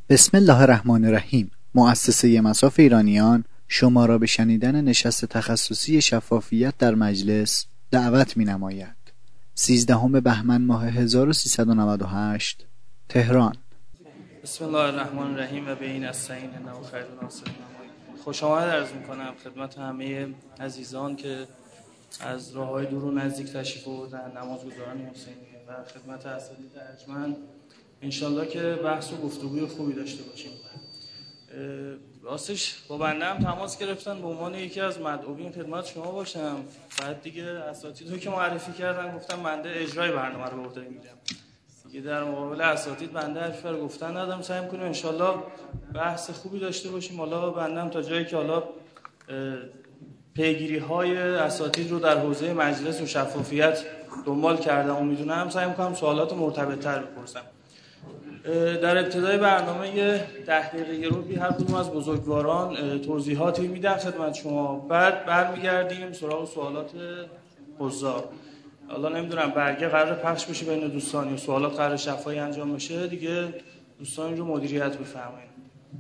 بسم الله الرحمن الرحیم. مؤسسه مصاف ایرانیان شما را به شنیدن نشست تخصصی شفافیت در مجلس دعوت می‌نماید. 13 بهمن ماه 1398 تهران. بسم الله الرحمن الرحیم و به نستعین انه خیر الناصرین. خوش آمد عرض می‌کنم خدمت همه عزیزان که از راه‌های دور و نزدیک تشریف آوردن، نمازگزاران حسینی و خدمت اساتید ارجمند. انشالله که بحث و گفتگوی خوبی داشته باشیم. راستش با بنده هم تماس گرفتن به عنوان یکی از مدعوین خدمت شما باشم. بعد دیگه اساتیدو که معرفی کردن گفتم بنده اجرای برنامه رو به عهده میگیرم. دیگه در مقابل اساتید بنده حرفی رو گفتن ندارم. سعی می‌کنیم انشالله بحث خوبی داشته باشیم. حالا بنده هم تا جایی که حالا پیگیری‌های اساتید رو در حوزه مجلس و شفافیت دنبال کردم و میدونم، سعی می‌کنم سوالات مرتبط‌تر بپرسم. در ابتدای برنامه 10 دقیقه رو هر کدوم از بزرگواران توضیحاتی میدن خدمت شما، بعد برمیگردیم سراغ سوالات حضار. حالا نمیدونم برگه قرار پخش بشه بین دوستان یا سوالات قرار شفاهی انجام بشه، دیگه دوستان رو مدیریت بفرمایید.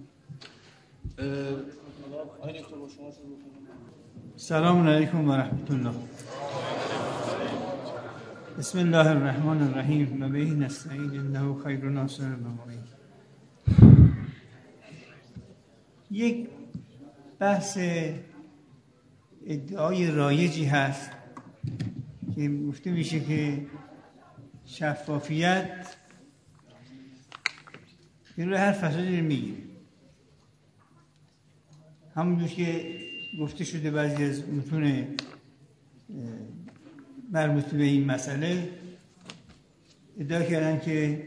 سلام علیکم و رحمت الله. بسم الله الرحمن الرحیم و به نستعین انه خیر الناصرین و معین. یک بحث ادعای رایجی هست که گفته میشه که شفافیت جلوی هر فسادی رو میگیره. همونجور که گفته شده بعضی از متون مربوط به این مسئله ادعا کردن که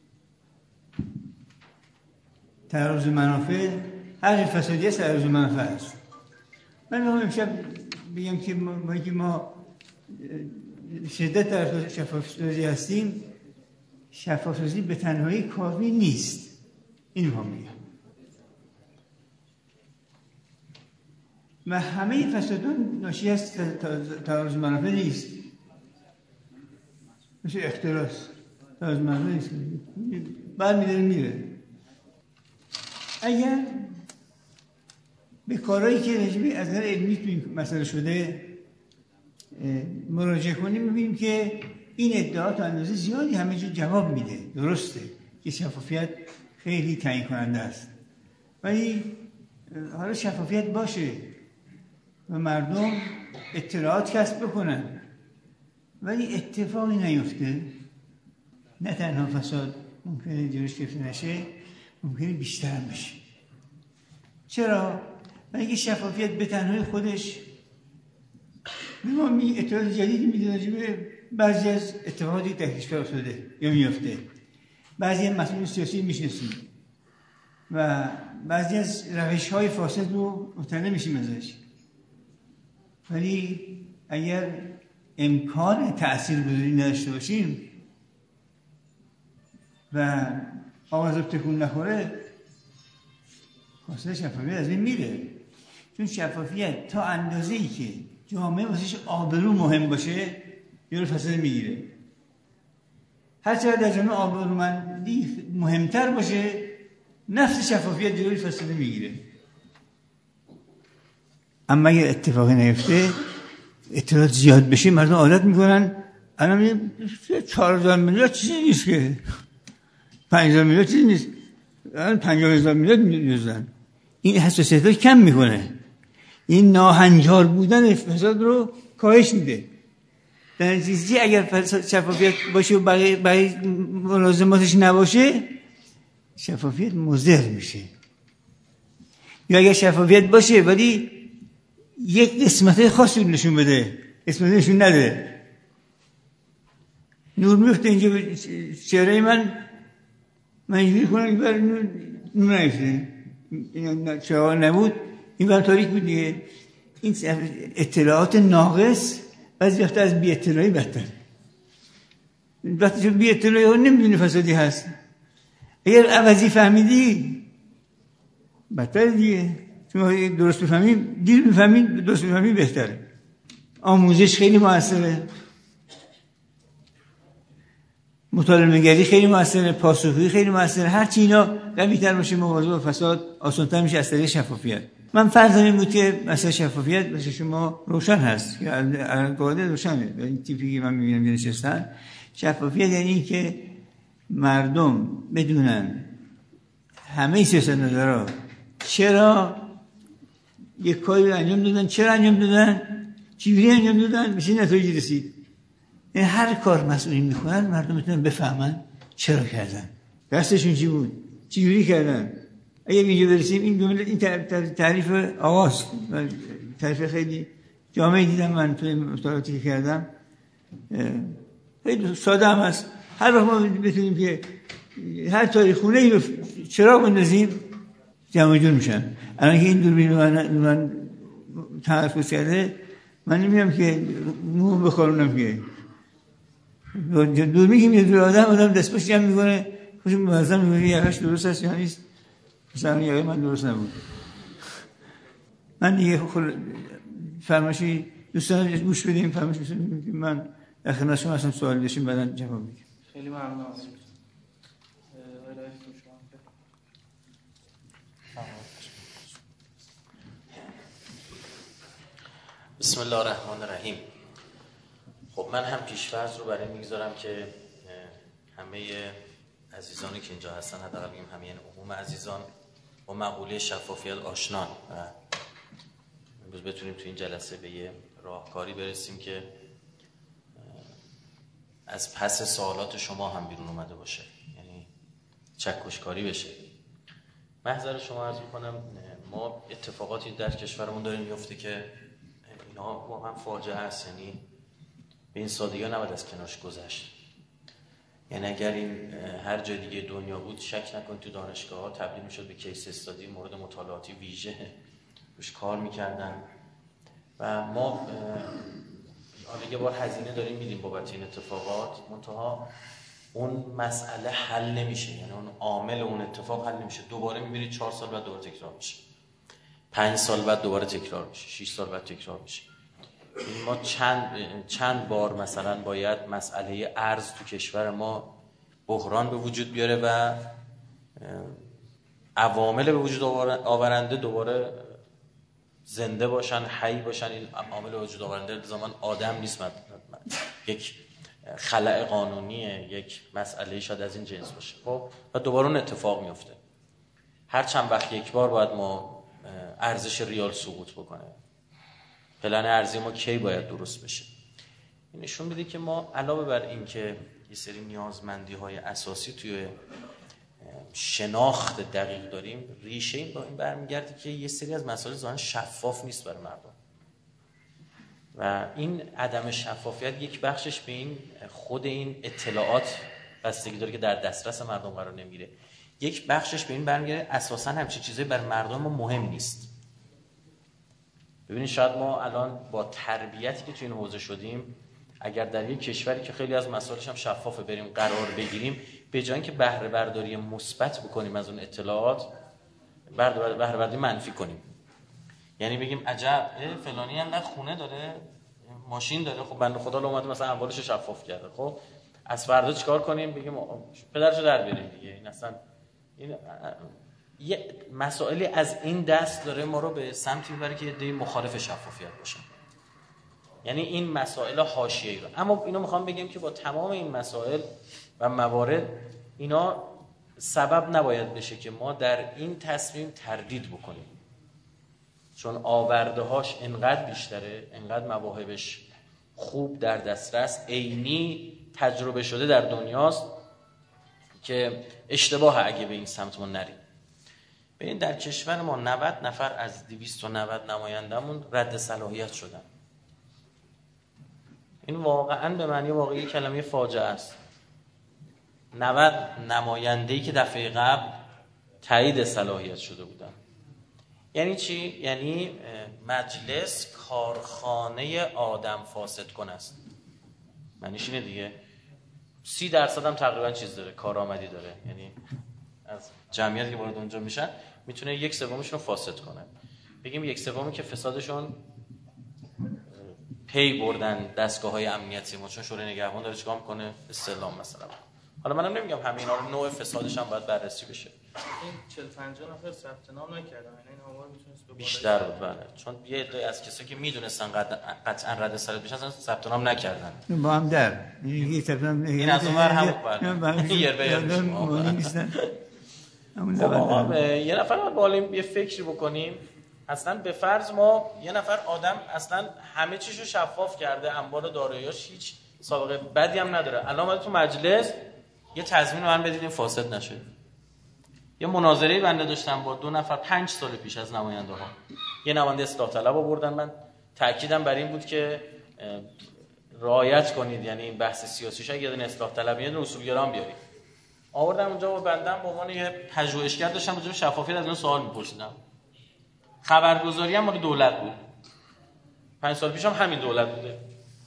تعارض منافع هر فسادی است، تعارض منافع است. من میخوام امشب بگم که ما شدت در شفافیت هستیم، شفافیت به تنهایی کافی نیست. این میخوام بگم. و همه فسادان ناشی از تعارض منافع نیست. مثل اختلاس تعارض منافع نیست، برمی‌داره میره. اگر به کارهایی که رجبی از نظر علمی تو این مسئله شده مراجعه کنیم، می‌بینیم که این ادعا تا اندازه زیادی همه جا جواب میده. درسته که شفافیت خیلی تعیین کننده است، ولی حالا شفافیت باشه و مردم اطلاعات کسب بکنن ولی اتفاقی نیفته، نه تنها فساد ممکنه جلوش گرفته نشه، ممکنه بیشتر هم بشه. چرا؟ برای اینکه شفافیت به تنهای خودش ما اطلاعات جدیدی میده راجع به بعضی از اتفاقاتی در کشور افتاده یا میفته، بعضی از مسئولین سیاسی میشناسیم و بعضی از روش‌های فاسد رو مطلع میشیم ازش. ولی اگر امکان تأثیرگذاری نداشته باشیم و آواز تکون نخوره، خاصه شفافیت از این میره. چون شفافیت تا اندازه‌ای که جامعه واسش آبرو مهم باشه جلوی فساد میگیره. هر چقدر در جامعه آبرومندی مهمتر باشه، نفس شفافیت جلوی فساد میگیره. اما اگر اتفاقی نیفته، اطلاعات زیاد بشه، مردم عادت میکنن. الان 4,000 میلیارد چیزی نیست که 5,000 میلیارد چیزی نیست، الان 50,000 میلیارد میدوزن. این حساسیت رو کم میکنه، این ناهنجار بودن فساد رو کاهش میده. در نتیجه اگر شفافیت باشه و برای ملازماتش نباشه، شفافیت مضر میشه. یا اگر شفافیت باشه ولی یک قسمت خاصی نشون بده، قسمت نشون نده. نور میفته اینجا به چهره من اینجوری کنم که برای نور نیفته، این چهره نبود، این برای تاریک بود دیگه. این اطلاعات ناقص بعضی وقتا از بی اطلاعی بدتر. وقتی چون بی اطلاعی ها نمیدونی فسادی هست، اگر عوضی فهمیدی بدتر دیگه. چون درست بفهمیم، دیر بفهمیم، درست بفهمیم بهتره. آموزش خیلی موثره. مطالبه‌گری خیلی موثره، پاسخگویی خیلی موثره. هرچی اینا قوی‌تر باشه مبارزه با فساد آسان‌تر میشه از طریق شفافیت. من فرضم این بود که مسئله شفافیت واسه شما روشن هست که الان روشنه. این تیپی که من می‌بینم نشستن، شفافیت یعنی این که مردم بدونن همه سیاستمدارا چرا یک کاری انجام دادن، چرا انجام دادن، چجوری انجام دادن، به چه نتایجی رسید. این هر کار مسئولین میکنن مردم میتونن بفهمن چرا کردن، دستشون چی بود، چجوری کردن. اگه اینجا برسیم این جمله، این تعریف آغاز، تعریف خیلی جامعی دیدم من توی مطالعاتی که کردم، خیلی ساده هم هست. هر وقت ما بتونیم که هر تاریخ خونه ای رو چراغ بندازیم جمع جور میشن. الان که این دوربین من تمرکز کرده، من نمیدونم که مو بخورونم که دوربین که میاد روی آدم دست پاش جمع میکنه، خوشم منظم میگه یقش درست است یا نیست. مثلا یقه من درست نبود. من دیگه فرمایشی دوستان گوش بدیم، فرمایش می‌کنم که من در خدمت شما هستم، سوال داشتیم بعداً جواب میدم. خیلی ممنونم. بسم الله الرحمن الرحیم. خب من هم پیش‌فرض رو برای میگذارم که همه عزیزانی که اینجا هستن، حداقل بگیم همه عموم عزیزان، با مقوله شفافیت آشنان و امروز بتونیم تو این جلسه به یه راهکاری برسیم که از پس سوالات شما هم بیرون اومده باشه، یعنی چکشکاری بشه. محضر شما عرض می‌کنم ما اتفاقاتی در کشورمون داریم میفته که اینا واقعا فاجعه است، یعنی به این سادگی نباید از کنارش گذشت. یعنی اگر این هر جای دیگه دنیا بود شک نکنید تو دانشگاه‌ها تبدیل می‌شد به کیس استادی، مورد مطالعاتی ویژه روش کار می‌کردن و ما یه بار هزینه داریم میدیم بابت این اتفاقات، منتها اون مسئله حل نمیشه، یعنی اون عامل اون اتفاق حل نمیشه. دوباره می‌بینید 4 سال بعد دوباره تکرار میشه، 5 سال بعد دوباره تکرار میشه، 6 سال بعد تکرار میشه. ما چند بار مثلا باید مسئله ارز تو کشور ما بحران به وجود بیاره و عوامل به وجود آورنده دوباره زنده باشن، حی باشن. این عامل به وجود آورنده زمان آدم نیست، یک خلأ قانونیه، یک مسئله شاید از این جنس باشه. خب و دوباره اون اتفاق میفته. هر چند وقت یک بار باید ما ارزش ریال سقوط بکنه. پلن ارزی ما کی باید درست بشه؟ این نشون میده که ما علاوه بر این که یه سری نیازمندی‌های اساسی توی شناخت دقیق داریم، ریشه این با این برمیگرده که یه سری از مسائل ظاهراً شفاف نیست برای مردم و این عدم شفافیت یک بخشش به این خود این اطلاعات بستگی داره که در دسترس مردم قرار نمیگیره. یک بخشش به این برمیگرده اساساً همچین چیزایی برای مردم ما مهم نیست. ببینید شاید ما الان با تربیتی که تو این حوزه شدیم، اگر در یک کشوری که خیلی از مسائلش هم شفافه بریم قرار بگیریم، به جای اینکه بهره برداری مثبت بکنیم از اون اطلاعات، بهره برداری منفی کنیم. یعنی بگیم عجب فلانی انقدر خونه داره، ماشین داره، خب بنده خدا اومد مثلا اموالش شفاف کرده، خب از فردا چیکار کنیم؟ بگیم پدرشو در بیاریم دیگه. این اصلا این یه مسائلی از این دست داره ما رو به سمتی میبره که ایده مخالف شفافیت باشه. یعنی این مسائل حاشیه‌ای رو، اما اینو میخوام بگم که با تمام این مسائل و موارد، اینا سبب نباید بشه که ما در این تصمیم تردید بکنیم، چون آورده‌هاش انقدر بیشتره، انقدر مواهبش خوب در دسترس، عینی تجربه شده در دنیاست که اشتباه اگه به این سمت ما نریم. ببین در کشور ما 90 نفر از 290 نمایندمون رد صلاحیت شدن. این واقعا به معنی واقعی کلمه فاجعه است. 90 نماینده‌ای که دفعه قبل تایید صلاحیت شده بودن. یعنی چی؟ یعنی مجلس کارخانه آدم فاسد کن است. معنیش اینه دیگه. 30% هم تقریبا چیز داره، کارآمدی داره. یعنی از جمعیتی که وارد اونجا میشن میتونه 1/3 رو فاسد کنه. بگیم 1/3 که فسادشون پی بردن دستگاه‌های امنیتی ما، چون شورای نگهبان داره چیکار میکنه؟ استعلام مثلا حالا منم نمیگم همه اینا رو نوع فسادش هم باید بررسی بشه. این 40-50 نفر ثبت نام نکردن، این آمار میتونست به بیشتر بود. بله، چون یه عده از کسایی که میدونستن قطعا رد سرت بشن اصلا ثبت نام نکردن. با هم در این از اونور هم یه نیستن. خب آقا یه نفر بالا یه فکری بکنیم. اصلا به فرض ما یه نفر آدم اصلا همه چیشو شفاف کرده، اموال و داراییاش هیچ سابقه بدی هم نداره، الان اومد تو مجلس یه تضمین من بدید این فاسد نشه. یه مناظره بنده داشتم با 2 نفر 5 سال پیش از نماینده ها، یه نماینده اصلاح طلب آوردن، من تاکیدم بر این بود که رعایت کنید، یعنی این بحث سیاسیش اگه یه دونه اصلاح طلبی یه دونه اصولگرام بیارید. آوردم اونجا با بندم به عنوان یه پژوهشگر داشتم راجع به شفافیت از اون سوال می‌پرسیدم. خبرگزاری هم مال دولت بود. 5 سال پیش هم همین دولت بوده.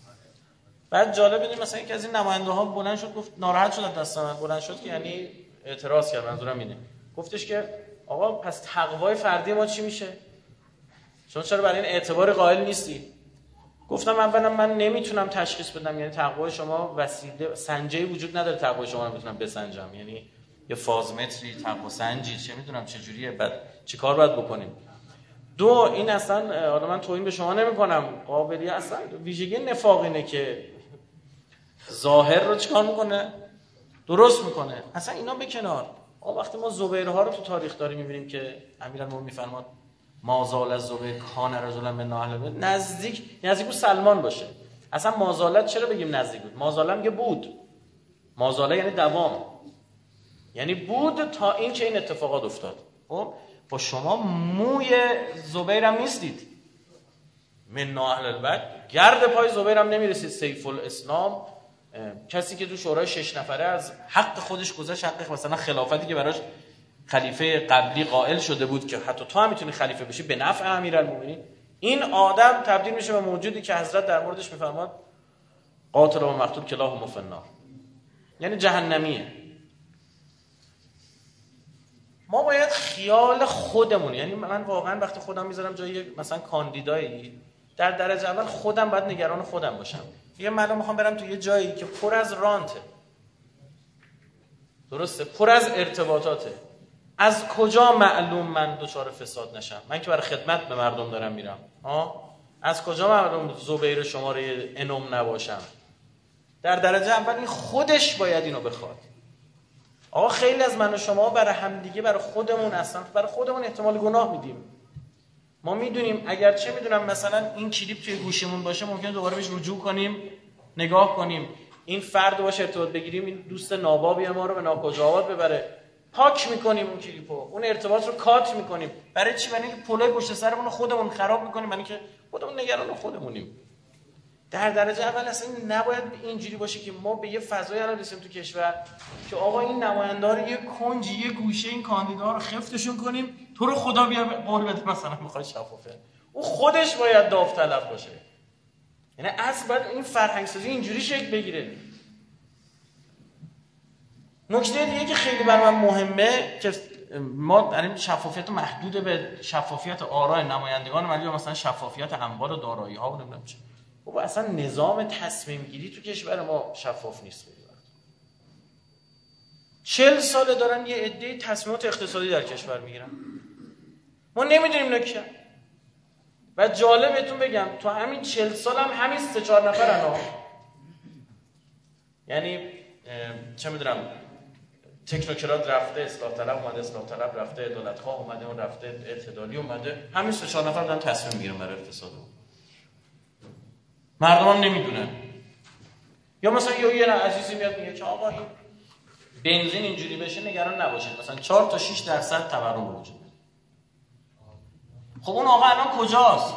بعد جالب بدید مثلا یکی از این نماینده ها بلند شد گفت، ناراحت شد از دست من، بلند شد که یعنی اعتراض کرد، منظورم اینه، گفتش که آقا پس تقوای فردی ما چی میشه؟ شما چرا برای این اعتبار قائل نیستی؟ گفتم اولا من نمیتونم تشخیص بدم، یعنی تقوای شما وسیله سنجی وجود نداره، تقوای شما رو بتونم بسنجم، یعنی یه فازمتری تقوا سنجی چه میدونم چه جوریه، بعد چیکار باید بکنیم؟ 2 این اصلا حالا من توهین به شما نمی‌کنم، قابلیت اصلا ویژگی نفاق اینه که ظاهر رو چیکار میکنه؟ درست میکنه. اصلا اینا به کنار. وقتی ما زبیرها رو تو تاریخ داریم میبینیم که امیرالمومنین میفرماد مازال از زبیر کان رجلا من اهل بیت، نزدیک بود سلمان باشه. اصلا مازالت چرا بگیم نزدیک بود؟ مازاله میگه بود. مازاله یعنی دوام، یعنی بود تا این که این اتفاقات افتاد. خب با شما موی زبیر هم نیستید، من اهل البیت، گرد پای زبیر هم نمیرسید. سیف الاسلام، کسی که تو شورای 6 نفره از حق خودش گذاشت، حق مثلا خلافتی که براش خلیفه قبلی قائل شده بود که حتی تو هم میتونی خلیفه بشی به نفع امیرالمومنین، این آدم تبدیل میشه به موجودی که حضرت در موردش میفرماد قاتل و مقتول کلاهما فی النار، یعنی جهنمیه. ما باید خیال خودمون، یعنی من واقعا وقتی خودم میذارم جای مثلا کاندیدایی، در درجه اول خودم باید نگران خودم باشم. یه من میخوام برم تو یه جایی که پر از رانته، درسته، پر از ارتباطاته، از کجا معلوم من دچار فساد نشم؟ من که برای خدمت به مردم دارم میرم، از کجا معلوم زبیر شماره انم نباشم؟ در درجه اول این خودش باید اینو بخواد. آقا خیلی از من و شما برای همدیگه، برای خودمون، اصلا برای خودمون احتمال گناه میدیم. ما میدونیم اگر چه میدونم مثلا این کلیپ توی گوشمون باشه، ممکنه دوباره بهش رجوع کنیم، نگاه کنیم، این فرد باشه ارتباط بگیریم، این دوست نابابی ما رو به ناکجاوات ببره، پاک میکنیم اون کلیپو، اون ارتباط رو کات میکنیم. برای چی؟ برای اینکه پولای پشت سرمون رو خودمون خراب میکنیم، برای اینکه خودمون نگران خودمونیم. در درجه اول اصلا نباید اینجوری باشه که ما به یه فضایی الان رسیدیم تو کشور که آقا این نماینده‌ها رو یه کنجی، یه گوشه این کاندیداها رو خفتشون کنیم، تو رو خدا بیا قول بده مثلا میخوای شفافه. او خودش باید داوطلب باشه. یعنی اصلا باید این فرهنگ سازی اینجوری شکل بگیره. نکته دیگه که خیلی برای من مهمه که ما داریم شفافیت محدود به شفافیت آراء نمایندگان ملی یا مثلا شفافیت اموال و دارایی‌ها و نمیدونم چه. خب اصلا نظام تصمیم گیری تو کشور ما شفاف نیست. 40 ساله دارن یه عده تصمیمات اقتصادی در کشور میگیرن، ما نمیدونیم اینا کیه. و جالب بهتون بگم تو همین 40 سال هم همین 3-4 نفرن ها. یعنی چه میدونم تکنوکرات رفته، اصلاح طلب اومده، اصلاح طلب رفته، عدالت‌خواه اومده، اون رفته، اعتدالی اومده، همین 3-4 نفر دارن تصمیم میگیرن برای اقتصاد. مردم هم نمیدونن. یا مثلا یه عزیزی میاد میگه که آقا این بنزین اینجوری بشه نگران نباشید، مثلا 4 تا 6% تورم وجود داره. خب اون آقا الان کجاست؟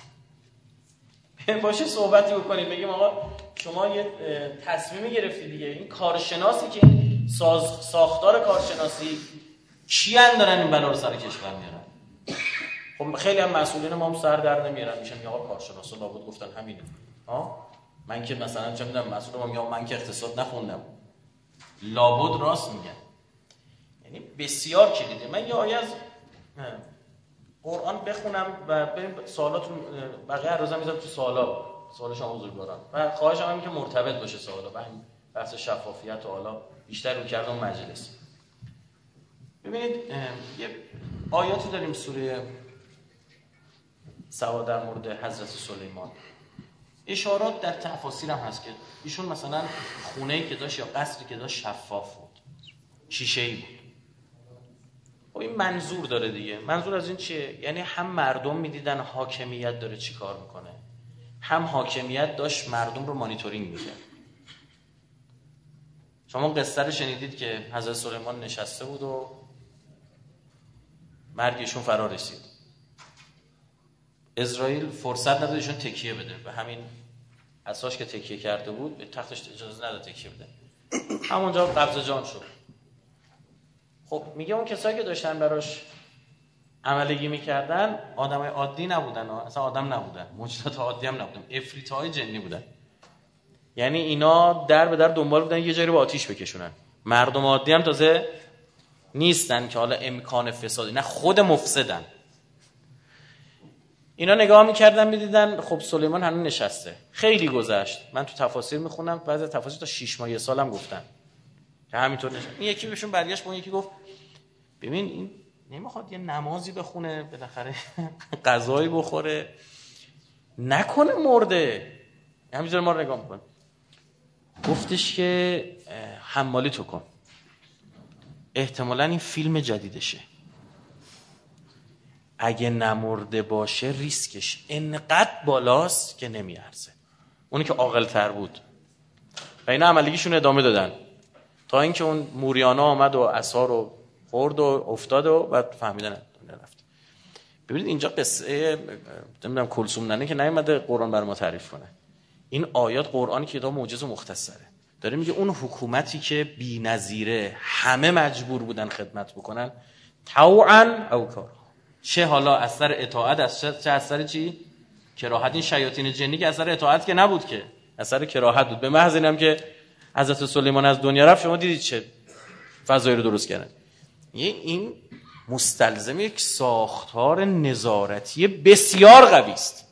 باشه صحبتی بکنیم، بگیم آقا شما یه تصمیمی گرفتی دیگه، این کارشناسی که این ساختار کارشناسی کیان دارن این بلا رو سر کشور میارن؟ خب خیلی هم مسئولین ما هم سر در نمیارن، میشن یا آقا کارشناسا لابد گفتن همینه. من که مثلا چه میدونم مسئول ما میگم من که اقتصاد نخوندم، لابد راست میگن. یعنی بسیار کلیده. من یه آیه از قرآن بخونم و بریم سوالاتون بقیه هر روزا میذارم تو سوال شما بزرگواران و خواهشم اینه که مرتبط باشه سوالا و این بحث شفافیت و حالا بیشتر رو کرد اون مجلس. ببینید یه آیاتی داریم سوره سبا در مورد حضرت سلیمان. اشارات در تفاسیر هم هست که ایشون مثلا خونه‌ای که داشت یا قصری که داشت شفاف بود، شیشه‌ای بود. و این منظور داره دیگه. منظور از این چیه؟ یعنی هم مردم میدیدن حاکمیت داره چی کار میکنه، هم حاکمیت داشت مردم رو مانیتورینگ میکرد. شما قصه رو شنیدید که حضرت سلیمان نشسته بود و مرگشون فرا رسید. اسرائیل فرصت نداد ایشون تکیه بده، به همین اساس که تکیه کرده بود به تختش اجازه نداد تکیه بده، همونجا قبض جان شد. خب میگه اون کسایی که داشتن براش عملگی میکردن آدمای عادی نبودن، اصلا آدم نبودن، موجودات عادی هم نبودن، عفریت‌های جنی بودن. یعنی اینا در به در دنبال بودن یه جایی رو با آتیش بکشونن. مردم عادی هم تازه نیستن که حالا امکان فساد، نه خود مفسدن. اینا نگاه میکردن میدیدن خب سلیمان هنوز نشسته. خیلی گذشت، من تو تفاسیر میخونم، بعضی تفاسیر تا 6 ماه یه سالم گفتن که همینطور نشد. این یکی بهشون برگشت، اون یکی گفت ببین این نمیخواد یه نمازی بخونه بالاخره غذایی بخوره، نکنه مرده، همینجوری ما رو نگاه میکنه. گفتش که حمالی تو کن، احتمالاً این فیلم جدیدشه، اگه نمرده باشه ریسکش انقدر بالاست که نمیارزه. اونی که عاقل‌تر بود و اینا عملیگیشون ادامه دادن تا اینکه اون موریانا آمد و عصا رو خورد و افتاد و بعد فهمیدن رفت. ببینید اینجا قصه نمیدونم کلثوم ننه که نیومده قرآن برای ما تعریف کنه. این آیات قرآنی که کتاب معجز و مختصره، داره میگه اون حکومتی که بی‌نظیره همه مجبور بودن خدمت بکنن طوعاً او کرها، چه حالا اثر اطاعت است چه اثر چی کراهت. این شیاطین جنی که اثر اطاعت که نبود، که اثر کراهت بود. به محض اینم که حضرت سلیمان از دنیا رفت شما دیدید چه فضایی رو درست کردن. این مستلزم یک ساختار نظارتی بسیار قوی است.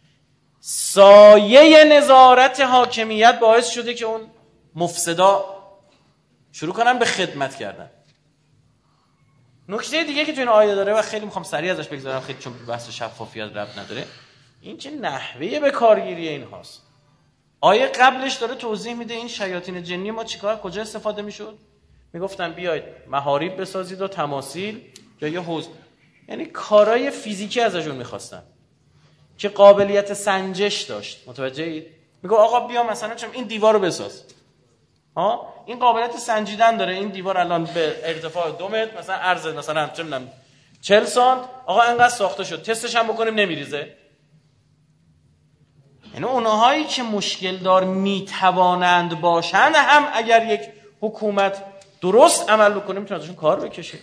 سایه نظارت حاکمیت باعث شده که اون مفسدا شروع کنن به خدمت کردن. نکته دیگه که تو این آیه داره و خیلی میخوام سریع ازش بگذارم، خیلی چون بحث شفافیت ربط نداره، این چه نحوه به کارگیری این هاست. آیه قبلش داره توضیح میده این شیاطین جنی ما چیکار کجا استفاده میشد. میگفتن بیاید محاریب بسازید و تماثیل یا یه حوض، یعنی کارهای فیزیکی ازشون میخواستن که قابلیت سنجش داشت. متوجهید؟ میگه آقا بیا مثلا چون این دیوارو بساز، این قابلیت سنجیدن داره، این دیوار الان به ارتفاع 2 متر مثلا عرض مثلا چه میدونم 40 سانت، آقا اینقدر ساخته شد، تستش هم بکنیم نمیریزه. یعنی اونهایی که مشکل دار میتوانند باشند هم اگر یک حکومت درست عمل بکنه میتونه ازشون کار بکشه.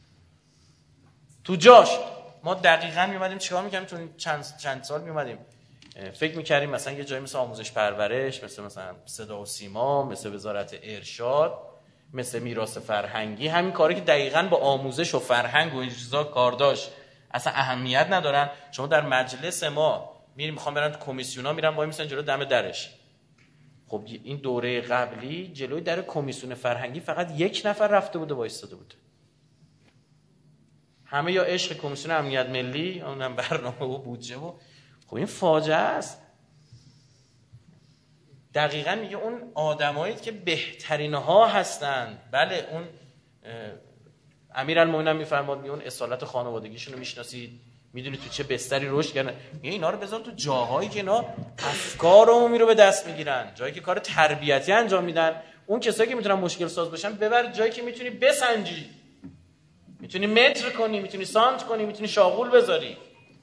تو جاش ما دقیقاً میومدیم چیکار میکردیم؟ تو چند سال میومدیم فکر میکردیم مثلا یه جایی مثل آموزش پرورش، مثلا صدا و سیما، مثل وزارت ارشاد، مثل میراث فرهنگی، همین کاری که دقیقاً با آموزش و فرهنگ و این چیزا کار داشت اصلا اهمیت ندارن. شما در مجلس ما میریم میخوام برن تو کمیسیونا، میرن وای میسن جلو دم درش. خب این دوره قبلی جلوی در کمیسیون فرهنگی فقط 1 نفر رفته بوده وایساده بوده. همه یا عشق کمیسیون امنیت ملی، اونم برنامه و بودجه و خب این فاجعه است. دقیقاً میگه اون آدمایی که بهترین ها هستند. بله اون امیرالمومنین میفرماد میون اصالت خانوادگیشون رو میشناسید، میدونید تو چه بستری رشد کردن. میگه اینا رو بذار تو جاهایی که اینا افکار عمومی رو به دست میگیرن، جایی که کار تربیتی انجام میدن. اون کسایی که میتونن مشکل ساز باشن ببر جایی که میتونی بسنجی، میتونی متر کنی، میتونی سانت کنی، میتونی شاغول بذاری.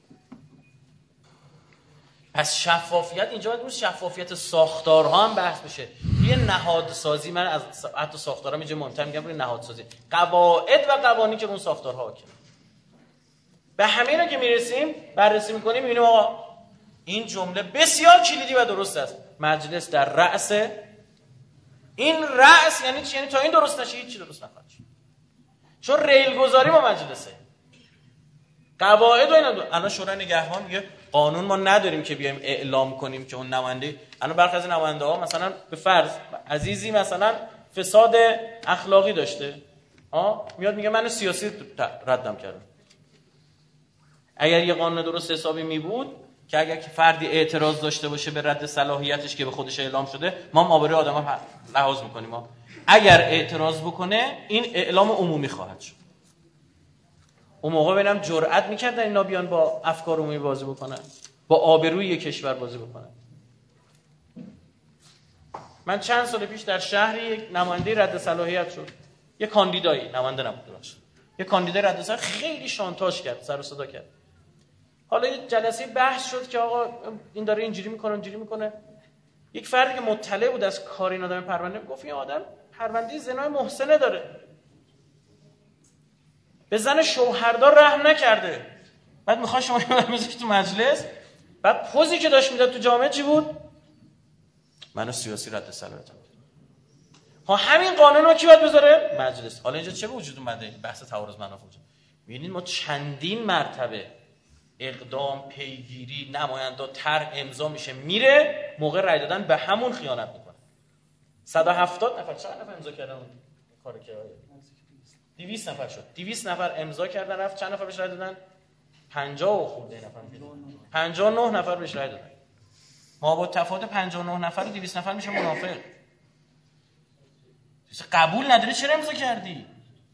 پس شفافیت اینجا باید روز شفافیت ساختارها هم بحث بشه. یه نهادسازی، من از حتی ساختارها اینجا مهمتر میگم روی نهادسازی، قواعد و قوانین که اون ساختارها حاکمه. به همینا که میرسیم بررسی میکنیم میبینیم آقا این جمله بسیار کلیدی و درست است. مجلس در رأس. این رأس یعنی چی؟ یعنی تا این درست نشه هیچ چی درست نخواهد شد. چون ریل گذاری با مجلسه، قواعد و اینا. الان شورای نگهبان میگه قانون ما نداریم که بیایم اعلام کنیم که اون نماینده، الان برخی از نماینده ها مثلا به فرض عزیزی مثلا فساد اخلاقی داشته، میاد میگه من سیاسی ردم کردم. اگر یه قانون درست حسابی می بود که اگر فردی اعتراض داشته باشه به رد صلاحیتش که به خودش اعلام شده، ما هم آبروی آدم‌ها لحاظ می‌کنیم. ما اگر اعتراض بکنه این اعلام عمومی خواهد شد. اون موقع ببینم جرئت می‌کردن اینا بیان با افکار عمومی بازی بکنن، با آبروی کشور بازی بکنن. من چند سال پیش در شهری یک نماینده رد صلاحیت شد، یک کاندیدایی، نماینده نبود باشه، یک کاندیدای رد صلاحیت خیلی شانتاژ کرد، سر و صدا کرد. حالا یه جلسه بحث شد که آقا این داره اینجوری میکنه اونجوری میکنه. یک فردی که مطلع بود از کار این آدم پرونده گفت این آدم پرونده زنای محسنه داره، به زن شوهردار رحم نکرده. بعد میخواد شما بذارید تو مجلس، بعد پوزی که داشت میداد تو جامعه چی بود؟ منو سیاسی رد صلاحیتم. ها همین قانون رو کی باید بذاره؟ مجلس. حالا اینجا چه به وجود اومده؟ بحث تعارض منافع. میبینید ما چندین مرتبه اقدام، پیگیری، نماینده طرح امضا میشه، میره موقع رای دادن به همون خیانت میکنه. 170 نفر چند نفر امضا کردن اون کارو که 200 نفر شد. 200 نفر امضا کردن، رفت چند نفر بهش رای دادن؟ 50 خورده نفر. 59 نفر بهش رای دادن. ما با تفاوت 59 نفر و 200 نفر میشه منافق. قبول نداری چرا امضا کردی؟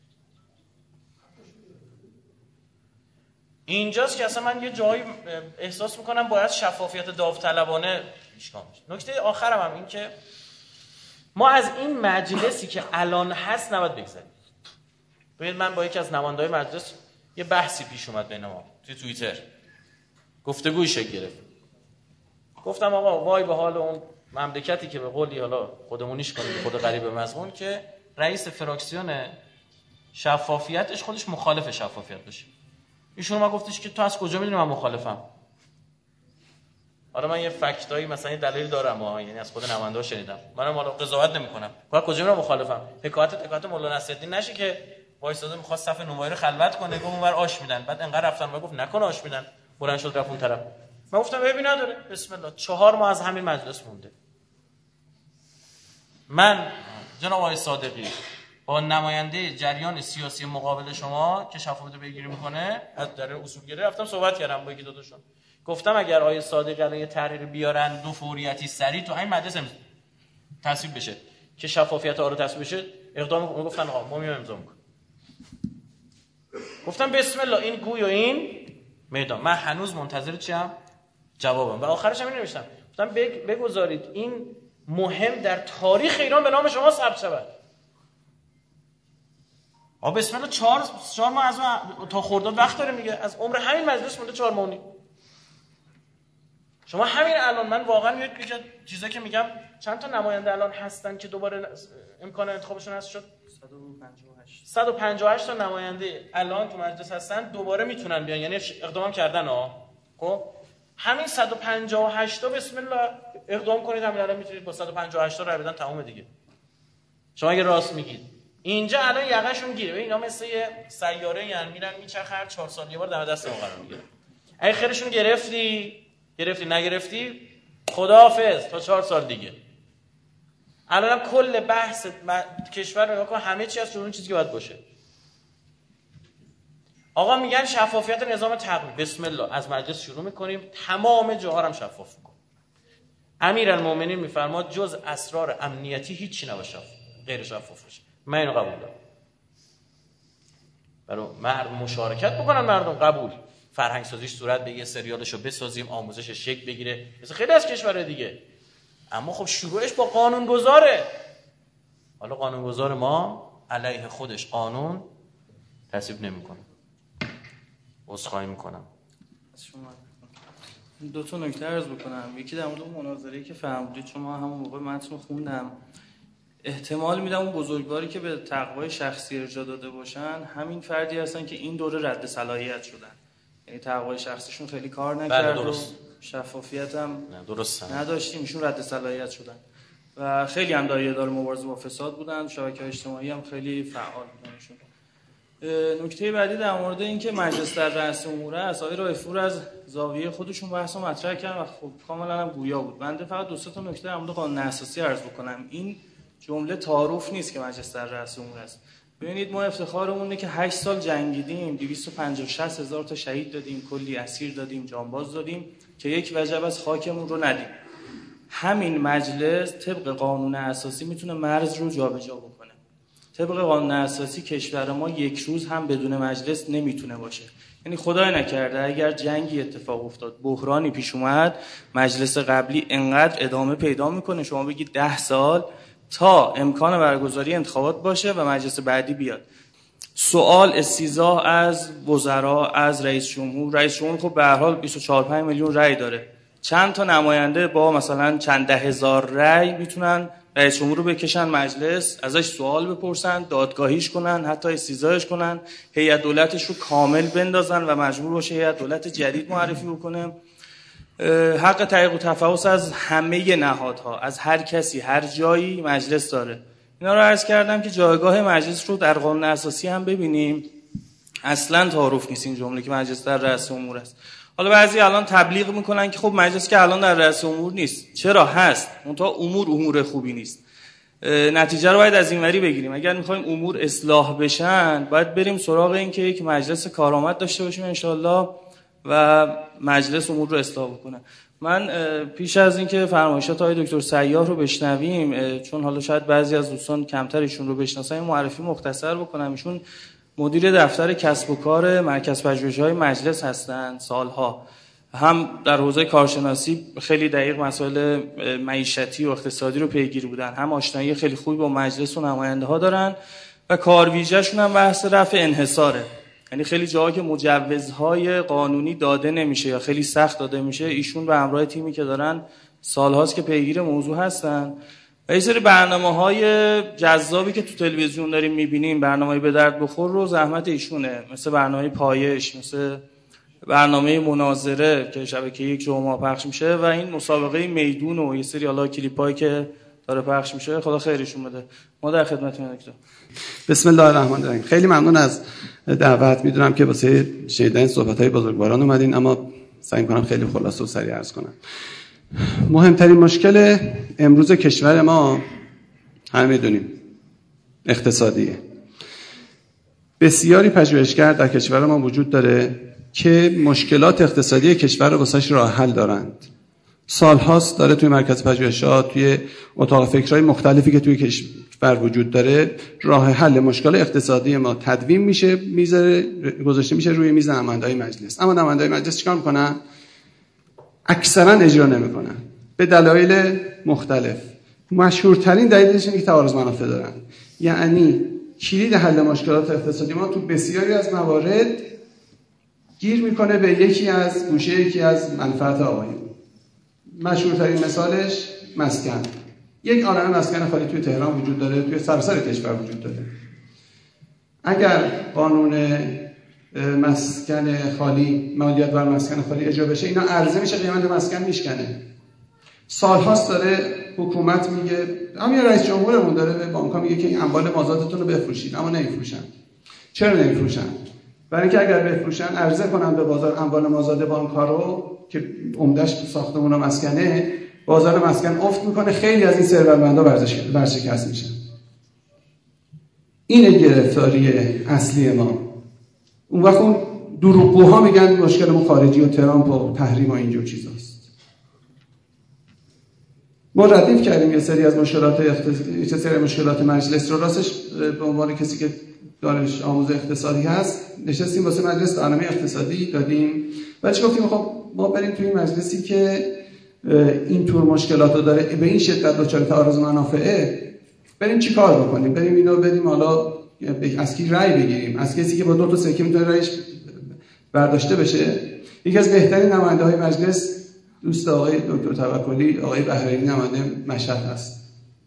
اینجاست که اصلا من یه جایی احساس میکنم باید شفافیت داوطلبانه پیشگام بشه. نکته آخرم هم این که ما از این مجلسی که الان هست نباید بگذاریم. ببینید من با یکی از نماینده‌های مجلس یه بحثی پیش اومد بین ما توی توییتر، گفتگوی شکل گرفت. گفتم آقا وای به حال اون مملکتی که به قولی حالا خودمونیش کنیم خود غریب مزمون که رئیس فراکسیون شفافیتش خودش مخالف شفافیت باشه. ایشون ما گفتش که تو از کجا میدونی من مخالفم؟ حالا من یه فکتایی مثلا دلیل دارم، یعنی از خود نماینده شنیدم، منم حالا قضاوت نمی‌کنم. بعد کجا میرم مخالفم؟ حکایت مولانا نصرالدین نشه که وایساده می‌خواست صف نمایر خلوت کنه، گفت اونور آش میدن، بعد انقدر رفتن و گفت نکن آش میدن، بلند شد رفت اون طرف. من گفتم ببین نداره، بسم الله 4 ماه از همین مجلس مونده. من جناب آقای صادقی با نماینده جریان سیاسی مقابل شما که شفافیت پیگیری میکنه از در اصولگرا رفتم صحبت کردم با یکی دو تاشون. گفتم اگر آقای صادقی الان یه تحریر بیارن دو فوریتی سری تو همین مجلس تصویب بشه که شفافیت آره تصویب بشه، اقدام گفتن آقا ما میایم امضا میکنیم. گفتم بسم الله این گوی و این میدان. من هنوز منتظر چیم؟ جوابم. و آخرش هم این نوشتم، گفتم بگذارید این مهم در تاریخ ایران به نام شما ثبت شود. بسم الله 4 ماه از تا خرداد وقت داره میگه، از عمر همین مجلس مونده 4 ماه. شما همین الان من واقعا یک چیزا که میگم چند تا نماینده الان هستن که دوباره امکان انتخابشون هست شد 158 تا نماینده الان تو مجلس هستن، دوباره میتونن بیان، یعنی اقدام کردن خب همین 158 تا بسم الله اقدام کنید، همین الان میتونید با 158 تا رای بدن تمام دیگه. شما اگه راست میگید اینجا الان یقهشون گیره، اینا مثل یه سیاره یعنی میرن میچرخن، هر 4 سال یه بار دم دست ما قرار میگیره. اگه خیرشون گرفتی نگرفتی خداحافظ تا 4 سال دیگه. الان کل بحث کشور نگاه کن، همه چی از اون چیزی که باید باشه. آقا میگن شفافیت نظام تقنینی، بسم الله از مجلس شروع میکنیم، تمام جاها هم شفاف میکنیم. امیرالمومنین میفرماد جز اسرار امنیتی هیچی نباشه غیر شفاف باشه. من اینو قبول دارم. برای مشارکت بکنن مردم، قبول. فرهنگ سازیش صورت بگیره، سریالشو بسازیم، آموزشش شکل بگیره، مثل خیلی از کشورهای دیگه. اما خب شروعش با قانونگذاره. حالا قانونگذار ما علیه خودش قانون تصویب نمیکنه. عذرخواهی میکنم. دو تا نکته عرض بکنم. یکی در مورد مناظره‌ای که فرمودید، شما همون موقع متن خوندم، احتمال میدم اون بزرگواری که به تقوای شخصی ارجاع داده باشن همین فردی هستن که این دوره رد صلاحیت شدن، یعنی تقوای شخصیشون خیلی کار نکرد و شفافیت هم نداشتیم، ایشون رد صلاحیت شدن و خیلی هم داره مبارزه با فساد بودن، شبکه‌های اجتماعی هم خیلی فعال بودنشون. نکته بعدی در مورد اینکه مجلس در رأس امور است، آقای رایفور از زاویه خودشون بحث رو مطرح کردن و خب کاملا هم گویا بود. بنده فقط 2 تا نکته در مورد قانون اساسی عرض بکنم. این جمله تعارف نیست که مجلس در رأس امور است. ببینید ما افتخارمونه که 8 سال جنگیدیم، 250-60 هزار تا شهید دادیم، کلی اسیر دادیم، جانباز دادیم که یک وجب از خاکمون رو ندیم. همین مجلس طبق قانون اساسی میتونه مرز رو جابجا بکنه. طبق قانون اساسی کشور ما یک روز هم بدون مجلس نمیتونه باشه. یعنی خدای نکرده اگر جنگی اتفاق افتاد، بحرانی پیش اومد، مجلس قبلی انقدر ادامه پیدا میکنه شما بگید 10 سال تا امکان برگزاری انتخابات باشه و مجلس بعدی بیاد. سوال استیضاح از وزرا، از رئیس جمهور خب به هر حال 24-25 میلیون رأی داره. چند تا نماینده با مثلا چند ده هزار رأی میتونن رئیس جمهور رو بکشن مجلس، ازش سوال بپرسن، دادگاهیش کنن، حتی استیضاحش کنن، هیئت دولتش رو کامل بندازن و مجبور باشه هیئت دولت جدید معرفی بکنه. حق تحقیق و تفحص از همه نهادها، از هر کسی هر جایی مجلس داره. اینا رو عرض کردم که جایگاه مجلس رو در قانون اساسی هم ببینیم. اصلا تعارف نیست این جمله که مجلس در رأس امور است. حالا بعضی الان تبلیغ میکنن که خب مجلس که الان در رأس امور نیست. چرا هست؟ منتها امور خوبی نیست. نتیجه رو باید از اینوری بگیریم. اگر میخوایم امور اصلاح بشن باید بریم سراغ این که یک مجلس کارآمد داشته باشیم انشالله و مجلس امور رو اصلاح بکنه. من پیش از اینکه فرمایشات آقای دکتر سیاح رو بشنویم، چون حالا شاید بعضی از دوستان کمتر ایشون رو بشناسن، معرفی مختصر بکنم. ایشون مدیر دفتر کسب و کار مرکز پژوهش‌های مجلس هستند سالها. هم در حوزه کارشناسی خیلی دقیق مسائل معیشتی و اقتصادی رو پیگیر بودن، هم آشنایی خیلی خوبی با مجلس و نماینده‌ها دارن و کار ویژه‌شون هم بحث رفع انحصاره. یعنی خیلی جاها که مجوزهای قانونی داده نمیشه یا خیلی سخت داده میشه، ایشون به همراه تیمی که دارن سالهاست که پیگیر موضوع هستن و یه سری برنامه‌های جذابی که تو تلویزیون داریم می‌بینیم، برنامه‌های به درد بخور رو زحمت ایشونه، مثل برنامه پایش، مثل برنامه مناظره که شبکه 1 جمعه پخش میشه و این مسابقه میدون و یه سری حالا کلیپایی که داره پخش میشه. خدا خیرشون بده. ما در خدمتتون دکتر. بسم الله الرحمن الرحیم. خیلی ممنون از دعوت. میدونم که واسه شنیدن صحبت‌های بزرگواران اومدین، اما سعی می‌کنم خیلی خلاصه و سریع عرض کنم. مهمترین مشکل امروز کشور ما همه میدونیم اقتصادیه. بسیاری پژوهشگر در کشور ما وجود داره که مشکلات اقتصادی کشور رو واسش راه حل دارند. سال‌هاست داره توی مرکز پژوهش‌ها، توی اتاق فکرهای مختلفی که توی کشور وجود داره، راه حل مشکل اقتصادی ما تدوین میشه، گذاشته میشه روی میز نماینده‌های مجلس. اما نماینده‌های مجلس چیکار میکنن؟ اکثرا اجرا نمیکنن به دلایل مختلف. مشهورترین دلیلش اینه که تعارض منافع دارن. یعنی کلید حل مشکلات اقتصادی ما تو بسیاری از موارد گیر میکنه به یکی از منفعت آقایون. مشهورترین مثالش مسکن. یک عالمه مسکن خالی توی تهران وجود داره، توی سراسر کشور وجود داره. اگر قانون مسکن خالی، مالیات بر مسکن خالی اجرا بشه، اینا عرضه میشه، قیمت مسکن میشکنه. سالهاست داره حکومت میگه، همین رئیس جمهورمون داره به بانک‌ها میگه که این اموال مازادتون رو بفروشید، اما نمیفروشن. چرا نمیفروشن؟ برای اینکه اگر بفروشن عرضه کنن به بازار اموال مازاد بانک‌ها رو که عمده‌اش ساختمون و مسکنه، بازار مسکن افت میکنه، خیلی از این ثروتمندا ورشکست میشن. اینه گرفتاری اصلی ما. اون وقت اون دروغگوها میگن مشکلمون خارجی و ترامپ و تحریم و اینجور چیزاست. ما ردیف کردیم یه سری از مشکلات مجلس رو. راستش به عنوان کسی که دانش آموز اقتصادی هست نشستیم واسه مجلس برنامه اقتصادی دادیم و چی گفتیم؟ خب ما بریم توی مجلسی که این طور مشکلات رو داره، به این شدت دچار تعارض منافعه، بریم چی کار بکنیم؟ بریم حالا از کی رأی بگیریم؟ از کسی که با 2 تا سکه میتونه رأیش برداشته بشه. یکی از بهترین نماینده‌های مجلس دوست آقای دکتر توکلی، آقای بهرینی، نماینده مشهد هست.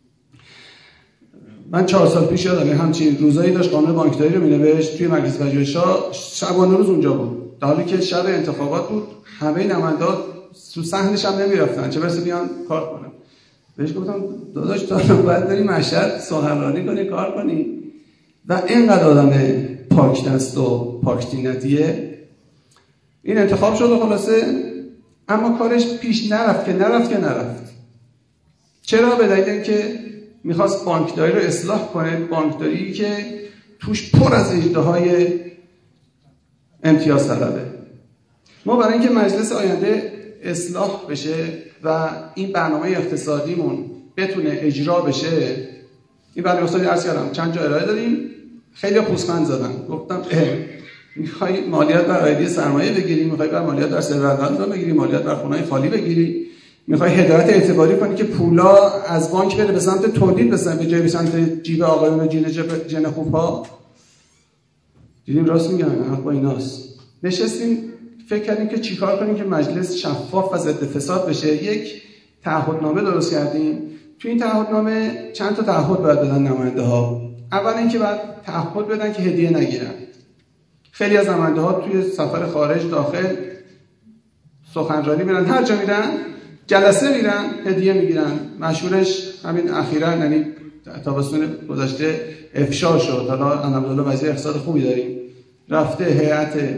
من 4 سال پیش یادمه همچین روزایی داشت قانون بانکداری رو مینوشت توی مجلس پژوهش‌ها، شبانه روز اونجا بود، در حالی که شب انتخابات بود. همه نماینده‌ها تو صحنش هم نمیرفتن، چه برسه بیان کار کنن. بهش گفتم داداش تو باید بری مشهد سخنرانی کنی، کار کنی. و اینقدر آدم پاک دست و پاک طینتیه. این انتخاب شد و خلاصه، اما کارش پیش نرفت. چرا؟ به دلیل اینکه میخواست بانکداری رو اصلاح کنه، بانکداری که توش پر از اجدهای امتیاز طلبه. ما برای اینکه مجلس آینده اصلاح بشه و این برنامه اقتصادیمون بتونه اجرا بشه، این برنامه اقتصادی عرض کردم چند جا ارائه دادیم، خیلی پوزخند زدن، گفتم میخوای مالیات بر آیدی سرمایه بگیری، میخوای بر مالیات بر ثروتمندان بگیری، مالیات بر خونه‌های خالی بگیری، میخوای هدایت اعتباری کنی که پولا از بانک بره به سمت تولید، به جای به سمت جیب آقایون و جن خوب‌ها. دیدیم راست میگن، حق با ایناست. نشستیم فکر کردیم که چیکار کنیم که مجلس شفاف و ضد فساد بشه. یک تعهدنامه درست کردیم. تو این تعهدنامه چند تا تعهد باید بدن نماینده‌ها. اول اینکه باید تعهد بدن که هدیه نگیرن. خیلی از نماینده‌ها توی سفر خارج داخل سخنرانی میرن، هر جا میرن جلسه میرن هدیه میگیرن. مشهورش همین اخیراً، یعنی تابستون گذشته افشا شد. حالا الحمدلله وضع اقتصاد خوبی داریم. رفته هیئت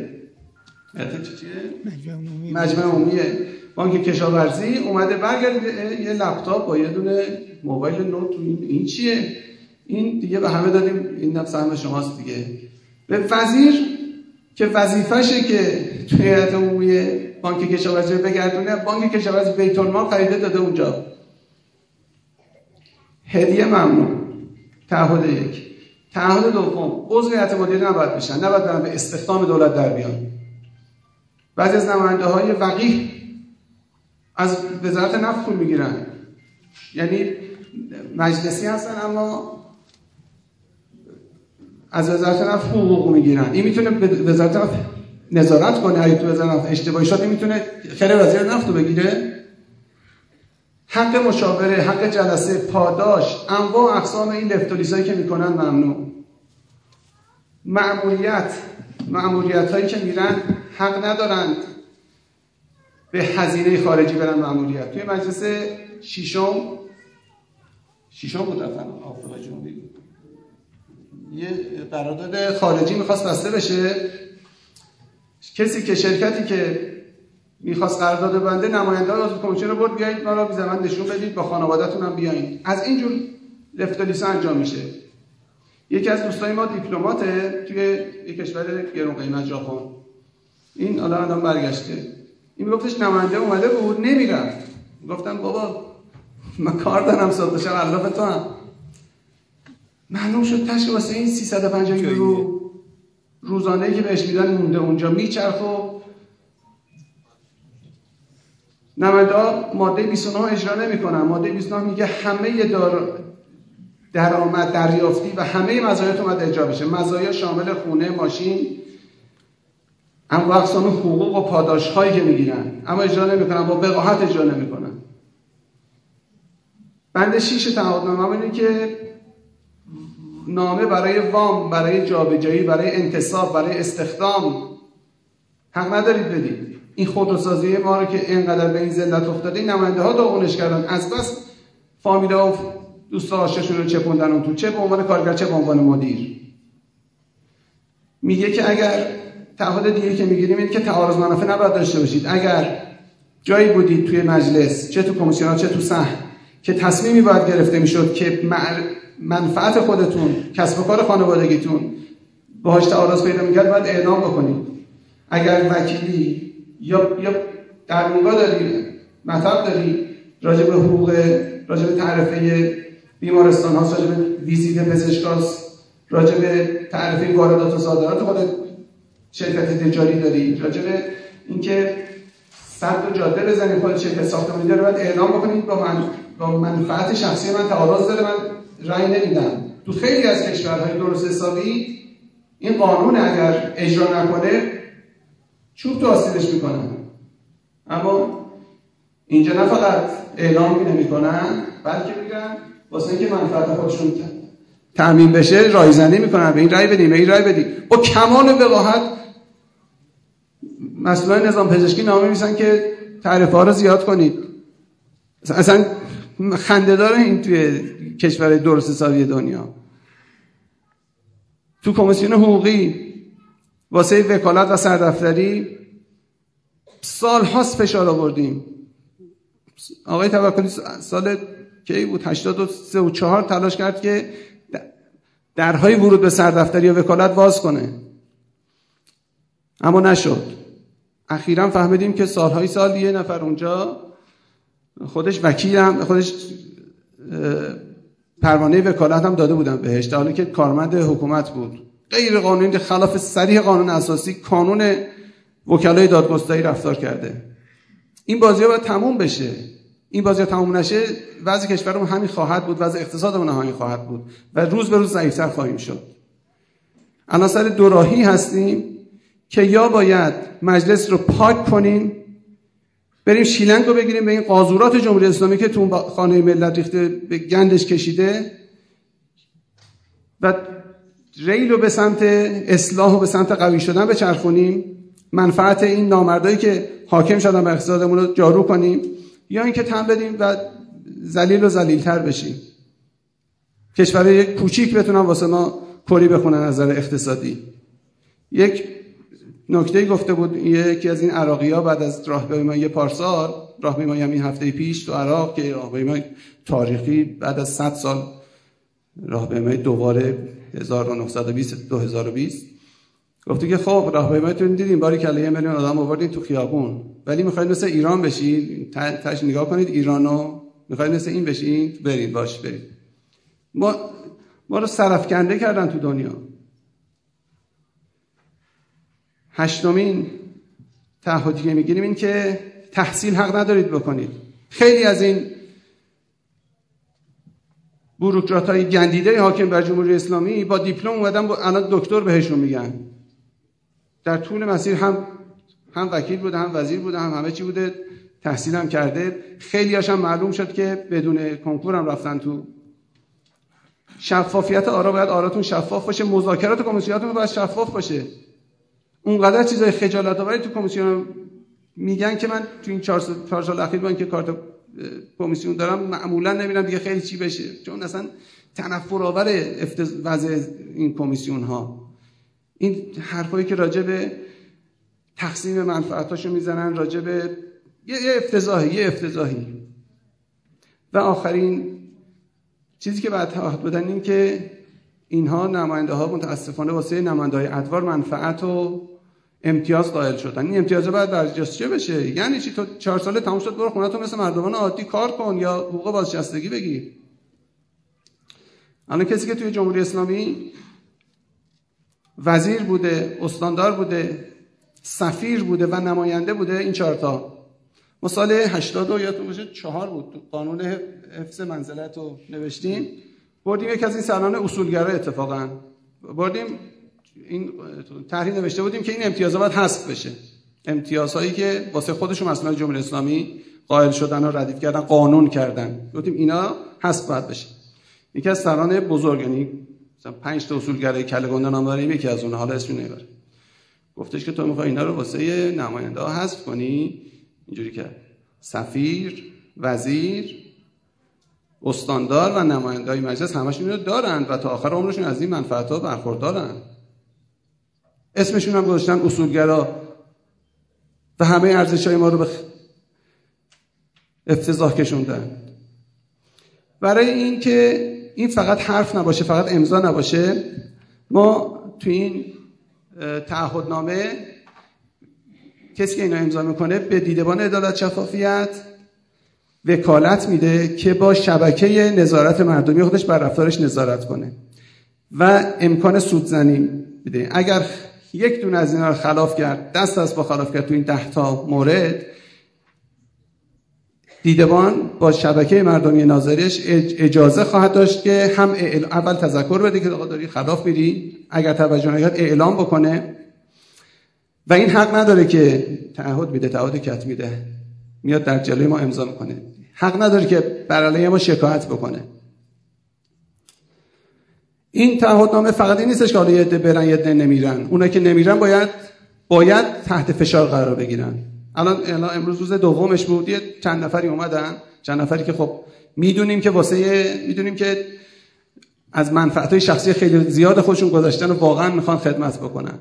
مجمع عمومی بانک کشاورزی اومده برگرده یه لپتاپ با یه دونه موبایل نوت. این چیه؟ این دیگه به همه دادیم، این هم سهم شماست دیگه. به وزیر که وظیفشه که توی هیئت عمومی بانک کشاورزی بگردونه، بانک کشاورزی بیت المال خریده داده اونجا. هدیه ممنوع. تعهد یک. تعهد دوم، عضو هیئت مدیره نباید بشن، نباید برن به استخدام دولت در بیان. بعضی از نماینده‌های وقیح از وزارت نفت پول میگیرن، یعنی مجلسی هستن اما از وزارت نفت حقوق میگیرن. این میتونه به وزارت نفت نظارت کنه، اگه تو وزارت نفت اشتباهی شد میتونه خیر وزیر نفت رو بگیره. حق مشاوره، حق جلسه، پاداش، انواع اقسام این لفتولیسایی که میکنن ممنوع. مأموریت هایی که میرن حق ندارند به هزینه خارجی برن مأموریت. توی مجلس ششم بود رفتن آفریقای جنوبی، یه قرارداد خارجی میخواست بسته بشه. کسی که شرکتی که میخواست قرارداد بنده، نماینده عضو کمیسیون رو برد بیایید ما رو بی زحمت نشون بدید، با خانواده‌تون هم بیایید. از اینجور لفتولیسا انجام میشه. یکی از دوستای ما دیپلماته توی یک کشور گران قیمت، ژاپن. این الان برگشته. این میگفتش نماینده اومده بود نمیرفت. گفتم بابا من کار دارم، صبح شب الاف تو هم. معلوم شد تشک واسه این 350 یورو روزانه‌ای که بهش میدن مونده اونجا میچرخه. نماینده ماده 29 اجرا نمی‌کنن. ماده 29 میگه همه درآمد دریافتی و همه مزایات اومد اجرا بشه. مزایا شامل خونه، ماشین، انواع اقسام حقوق و پاداش‌هایی که میگیرن، اما اجرا نمی‌کنن، با وقاحت اجرا نمی‌کنن. بند 6 تعهدنامه اینه که نامه برای وام، برای جابجایی، برای انتصاب، برای استخدام حق ندارید بدید. این خودروسازی ما رو که اینقدر به این ذلت افتاده، این نماینده‌ها داغونش کردن. از بس فامیلا و دوستا آششون رو چپوندن اون تو، چه به عنوان کارگر چه به عنوان مدیر. میگه که اگر تعهد دیگه که میگیریم این که تعارض منافع نباید داشته باشید. اگر جایی بودید توی مجلس، چه تو کمیسیون‌ها چه تو صحن، که تصمیمی باید گرفته میشد که منفعت خودتون، کسب و کار خانوادگیتون باهاش تعارض پیدا میکرد، باید اعلام بکنید. اگر وکیلی یا درمونگاه داری، مطلب داری راجع به حقوق، راجع به تعرفه بیمارستان ها، راجع به ویزیت پزشکاست، راجع به تعرفه واردات و صادرات خود شرکت تجاری داری، راجع به اینکه سد و جاده بزنید خود شرکت ساختمانی داره، باید اعلام بکنید با منفعت شخصی من تعارض داره، من رأی نمیدم. تو خیلی از کشورهای درست حسابی این قانون اگر اجرا نکنه چوب تو آستینش میکنن. اما اینجا نه فقط اعلام نمیکنن، بلکه میگن واسه اینکه منفعت خودشون تامین بشه رایزنی میکنن، به این رای بدیم، به این رای بدیم. با کمال وقاحت مسئولان نظام پزشکی نامه میسن که تعرفه ها رو زیاد کنید. اصلا خنده داره این توی کشور درست حسابی دنیا. تو کمیسیون حقوقی واسه وکالت و سردفتری سال هاست فشار آوردیم. آقای توکلی سال کی بود 83 و 4 تلاش کرد که درهای ورود به سردفتری یا وکالت باز کنه، اما نشد. اخیراً فهمیدیم که سالهای سال یه نفر اونجا خودش وکیلم، خودش پروانه وکالت هم داده بودن بهش، در حالی که کارمند حکومت بود. غیر قانونی، خلاف صریح قانون اساسی، کانون وکلای دادگستری رفتار کرده. این بازی‌ها باید تموم بشه. این بازی‌ها تموم نشه، وضع کشورمون همین خواهد بود، وضع اقتصادمون همین خواهد بود و روز به روز ضعیف‌تر خواهیم شد. الان سر دوراهی هستیم که یا باید مجلس رو پاک کنیم، بریم شیلنگ رو بگیریم به این قاذورات جمهوری اسلامی که تو خانه ملت ریخته به گندش کشیده و ریل رو به سمت اصلاح و به سمت قوی شدن بچرخونیم، منفعت این نامردایی که حاکم شدن بر اقتصادمون رو جارو کنیم، یا اینکه تن بدیم و ذلیل و ذلیل‌تر بشیم. کشورهای کوچیک بتونن واسه ما کری بخونن از نظر اقتصادی. یک نکته گفته بود یکی از این عراقی‌ها بعد از راهپیمایی پارسال، راهپیمایی همین هفته پیش تو عراق که راهپیمایی تاریخی بعد از 100 سال راهپیمایی دوباره 1920 گفته که خب راهپیماییتون دیدیم، باری کله 1 میلیون آدم آوردین تو خیابون، ولی میخواید مثل ایران بشین، تاش نگاه کنید ایرانو، میخواید مثل این بشین، برید باش برید. ما رو سرفکنده کردن تو دنیا. 8مین تعهدی که میگیریم این که تحصیل حق ندارید بکنید. خیلی از این بوروکراتای گندیده حاکم بر جمهوری اسلامی با دیپلم اومدن الان دکتر بهشون میگن. در طول مسیر هم وکیل بوده، هم وزیر بوده، هم همه چی بوده، تحصیل هم کرده. خیلی هاشم معلوم شد که بدون کنکور هم رفتن تو. شفافیت آرا باید آراتون شفاف باشه، مذاکرات کمیسیوناتون باید شفاف باشه. اونقدر چیزای خجالت آوری تو کمیسیون میگن که من تو این 4 سال اخیر با اینکه کارت کمیسیون دارم معمولا نمیرم دیگه خیلی چی بشه، چون اصلا تنفر آور وضع این کمیسیون ها. این حرفایی که راجع به تقسیم منفعتاشو میزنن، راجع به یه افتضاحی. و آخرین چیزی که بعد تعهد بدن این که اینها نماینده ها متاسفانه واسه نماینده های ادوار منفعت و امتیاز قائل شدن. این امتیازها باید برجسته بشه. یعنی چی؟ تو 4 ساله تموم شد برو خونه تو مثل مردمان عادی کار کن یا حقوق بازنشستگی بگیر. الان کسی که توی جمهوری اسلامی وزیر بوده، استاندار بوده، سفیر بوده و نماینده بوده، این 4 تا. ما سال 82 یادتون باشه 4 بود تو قانون حفظ منزلت رو نوشتیم، بردیم یک از این سران اصولگرا اتفاقا بردیم این طرحی نوشته بودیم که این امتیازات باید حذف بشه. امتیازهایی که واسه خودشون مسئولان جمهوری اسلامی قائل شدن و ردیف کردن، قانون کردن، گفتیم اینا حذف باید بشه. یکی از سران بزرگ، یعنی مثلا 5 تا اصولگرای کله گنده نام داریم، یکی از اونها حالا اسمش نمیبره، گفتش که تو میخوای اینا رو واسه نماینده ها حذف کنی. اینجوری کرد سفیر، وزیر، استاندار و نماینده‌های مجلس همشون اینو دارن و تا آخر عمرشون از این منفعت‌ها برخوردارن. اسمشون هم گذاشتن اصولگرا و همه ارزش‌های ما رو به افتضاح کشوندن. برای این که این فقط حرف نباشه، فقط امضا نباشه، ما تو این تعهدنامه کسی که اینا امضا میکنه به دیدبان عدالت شفافیت وکالت میده که با شبکه نظارت مردمی خودش بر رفتارش نظارت کنه و امکان سودزنی بده. اگر یک دونه از اینا رو خلاف کرد، دست از با خلاف کرد تو این 10 تا مورد، دیدبان با شبکه مردمی ناظریش اجازه خواهد داشت که هم اول تذکر بده که آقا داری خلاف میری، اگر توجه نکرد اعلام بکنه و این حق نداره که تعهد میده، تعهد کت میده، میاد در جلوی ما امضا میکنه، حق نداره که بر علیه ما شکایت بکنه. این تعهدنامه فقط این نیستش که حالا یه عده برن یه عده نمیرن، اونایی که نمیرن باید تحت فشار قرار بگیرن. الان امروز روز دومش بود، یه چند نفری اومدن، چند نفری که خب میدونیم که از منفعت‌های شخصی خیلی زیاد خودشون گذاشتن و واقعا میخوان خدمت بکنن،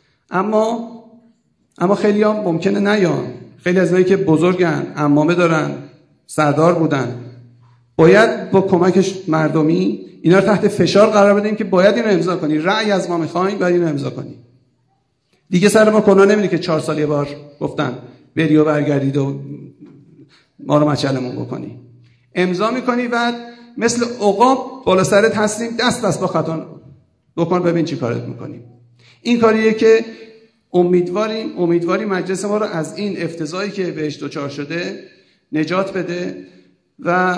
اما خیلی هم ممکنه نیان. خیلی از اونایی که بزرگن، عمامه دارن، سردار بودن، باید با کمکش مردمی اینا رو تحت فشار قرار بدیم که باید اینو امضا کنی، رأی از ما می‌خواید باید اینو امضا کنی. دیگه سر ما کنا نمیره که 4 سال یه بار گفتن بری و برگردید و ما رو مچلمون بکنی. امضا میکنی و مثل عقاب بالا سرت هستیم، دست با خطا بکن ببین چی کارت میکنیم. این کاریه که امیدواریم مجلس ما رو از این افتضاحی که بهش دچار شده نجات بده و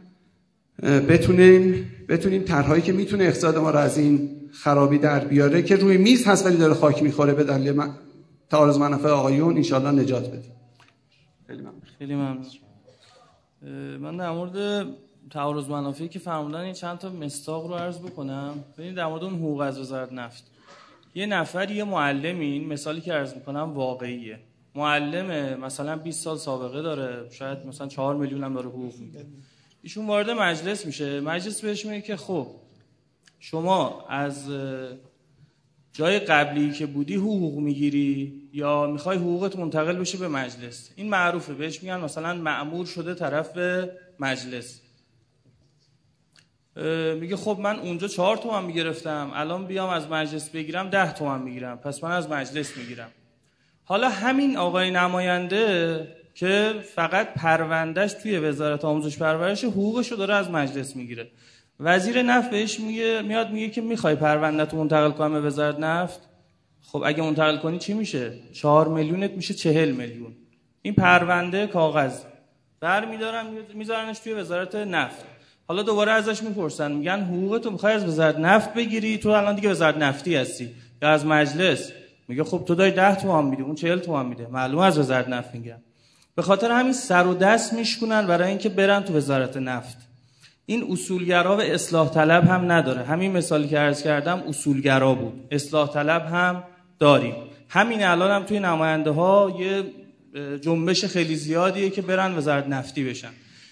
بتونیم طرحهایی که میتونه اقتصاد ما رو از این خرابی در بیاره که روی میز هست ولی داره خاک میخوره به دلیل تعارض منافع آقایون انشالله نجات بده. خیلی ممنون. من در مورد تعارض منافعی که فرمودن این چند تا مصداق رو عرض بکنم. ببینید در مورد اون حقوق از وزارت نفت، یه نفر یه معلمی، این مثالی که عرض میکنم واقعیه، معلم مثلا 20 سال سابقه داره، شاید مثلا 4 میلیون هم داره حقوق میده، ایشون وارد مجلس میشه، مجلس بهش میگه که خب شما از جای قبلی که بودی حقوق میگیری یا میخوای حقوقت منتقل بشه به مجلس. این معروفه، بهش میگن مثلا مأمور شده طرف مجلس. میگه خب من اونجا 4 تومن میگرفتم، الان بیام از مجلس بگیرم 10 تومن میگیرم، پس من از مجلس میگیرم. حالا همین آقای نماینده که فقط پروندهش توی وزارت آموزش پرورش حقوقشو داره از مجلس میگیره، وزیر نفت بهش میاد میگه که میخوای پروندهتو منتقل کنم به وزارت نفت؟ خب اگه منتقل کنی چی میشه؟ 4 میلیونت میشه 40 میلیون. این پرونده کاغذ برمیدارن میذارنش توی وزارت نفت. حالا دوباره ازش میپرسن، میگن حقوقتو میخوای از وزارت نفت بگیری، تو الان دیگه وزارت نفتی هستی، یا از مجلس؟ میگه خب تو داری 10 تومن میدی، اون 40 تومن میده، معلومه از وزارت نفت میگیرن. به خاطر همین سر و دست میشکنن برای اینکه برن تو وزارت نفت. این اصولگرا و اصلاح طلب هم نداره. همین مثالی که عرض کردم اصولگرا بود، اصلاح طلب هم داریم. همین الان هم توی نماینده ها یه جنبش خیلی زیادیه که برن وزارت نفتی بشن.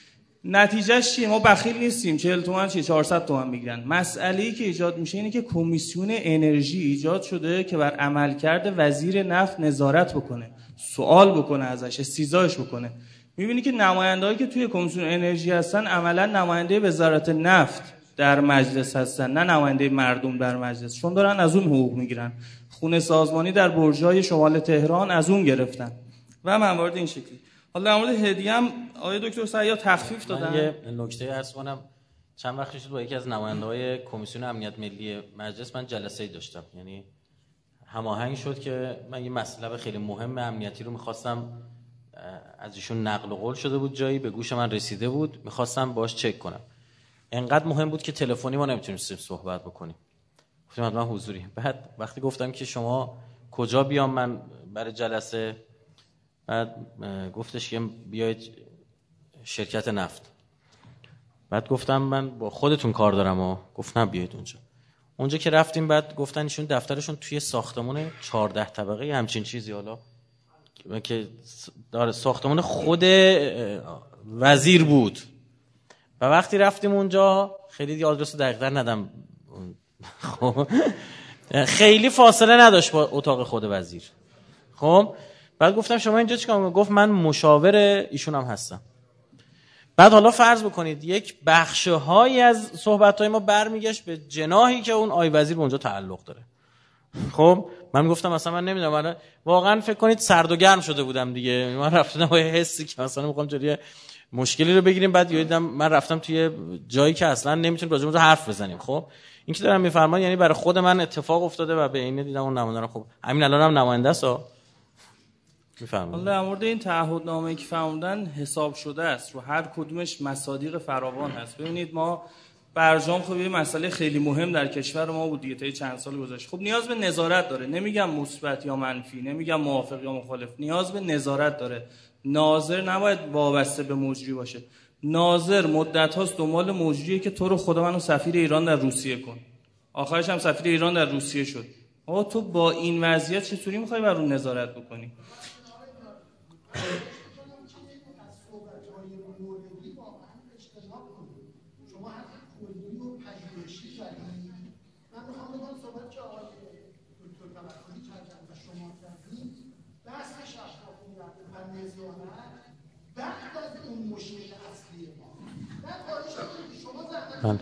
نتیجهش چیه؟ ما بخیل نیستیم، 40 تومن چیه 400 تومن میگیرن. مسئله‌ای که ایجاد میشه اینه که کمیسیون انرژی ایجاد شده که بر عملکرد وزیر نفت نظارت بکنه، سوال بکنه ازش، استیضاحش بکنه. میبینی که نماینده‌هایی که توی کمیسیون انرژی هستن عملاً نماینده وزارت نفت در مجلس هستن، نه نماینده مردم در مجلس، چون دارن از اون حقوق میگیرن. خونه سازمانی در برج‌های شمال تهران از اون گرفتن و موارد این شکلی. حالا در مورد هدیه هم آقای دکتر سعید تخفیف دادن. من یه نکته عرض کنم. چند وقت شد با یکی از نماینده‌های کمیسیون امنیت ملی مجلس من جلسه‌ای داشتم، یعنی هماهنگ شد که من یه مسئله خیلی مهم امنیتی رو می‌خواستم از ایشون نقل قول شده بود، جایی به گوش من رسیده بود، می‌خواستم باهاش چک کنم. انقدر مهم بود که تلفنی ما نمیتونستیم صحبت بکنیم. گفتم حتما حضوری. بعد وقتی گفتم که شما کجا بیام من برای جلسه، بعد گفتش که بیاید شرکت نفت. بعد گفتم من با خودتون کار دارم و گفتم بیاید اونجا که رفتیم بعد گفتن ایشون دفترشون توی ساختمان 14 طبقه همچین چیزی، حالا که داره ساختمان خود وزیر بود. و وقتی رفتیم اونجا خیلی دیگه آدرس دقیق ندم، خب خیلی فاصله نداشت با اتاق خود وزیر. خب بعد گفتم شما اینجا چیکار می‌کنید؟ گفت من مشاور ایشون هم هستم. بعد حالا فرض بکنید یک بخشهایی از صحبت‌های ما برمیگشت به جناحی که اون آی وزیر به اونجا تعلق داره. خب من گفتم مثلا من نمیدونم، من واقعا فکر کنید سرد و گرم شده بودم دیگه. من رفتم با حسی که مثلا می‌خوام جوری مشکلی رو بگیریم، بعد یادم من رفتم توی جایی که اصلا نمیتونیم راجع به حرف بزنیم. خب این که دارم میفرمان یعنی برای خود من اتفاق افتاده و به عینه دیدم اون نماینده. خب همین الانم نماینده است. میفرمایید. حالا در مورد این تعهدنامه‌ای که فرمودن حساب شده است، رو هر کدومش مصادیق فراوان هست. ببینید ما برجام خب یه مسئله خیلی مهم در کشور ما بود دیگه تا چند سال گذشته. خب نیاز به نظارت داره، نمیگم مثبت یا منفی، نمیگم موافق یا مخالف، نیاز به نظارت داره. ناظر نباید وابسته به مجری باشه. ناظر مدت هاست دنبال مجریه که تو رو خدا منو سفیر ایران در روسیه کن. آخرش هم سفیر ایران در روسیه شد. آقا تو با این وضعیت چطوری میخوای بر اون نظارت بکنی؟ بله.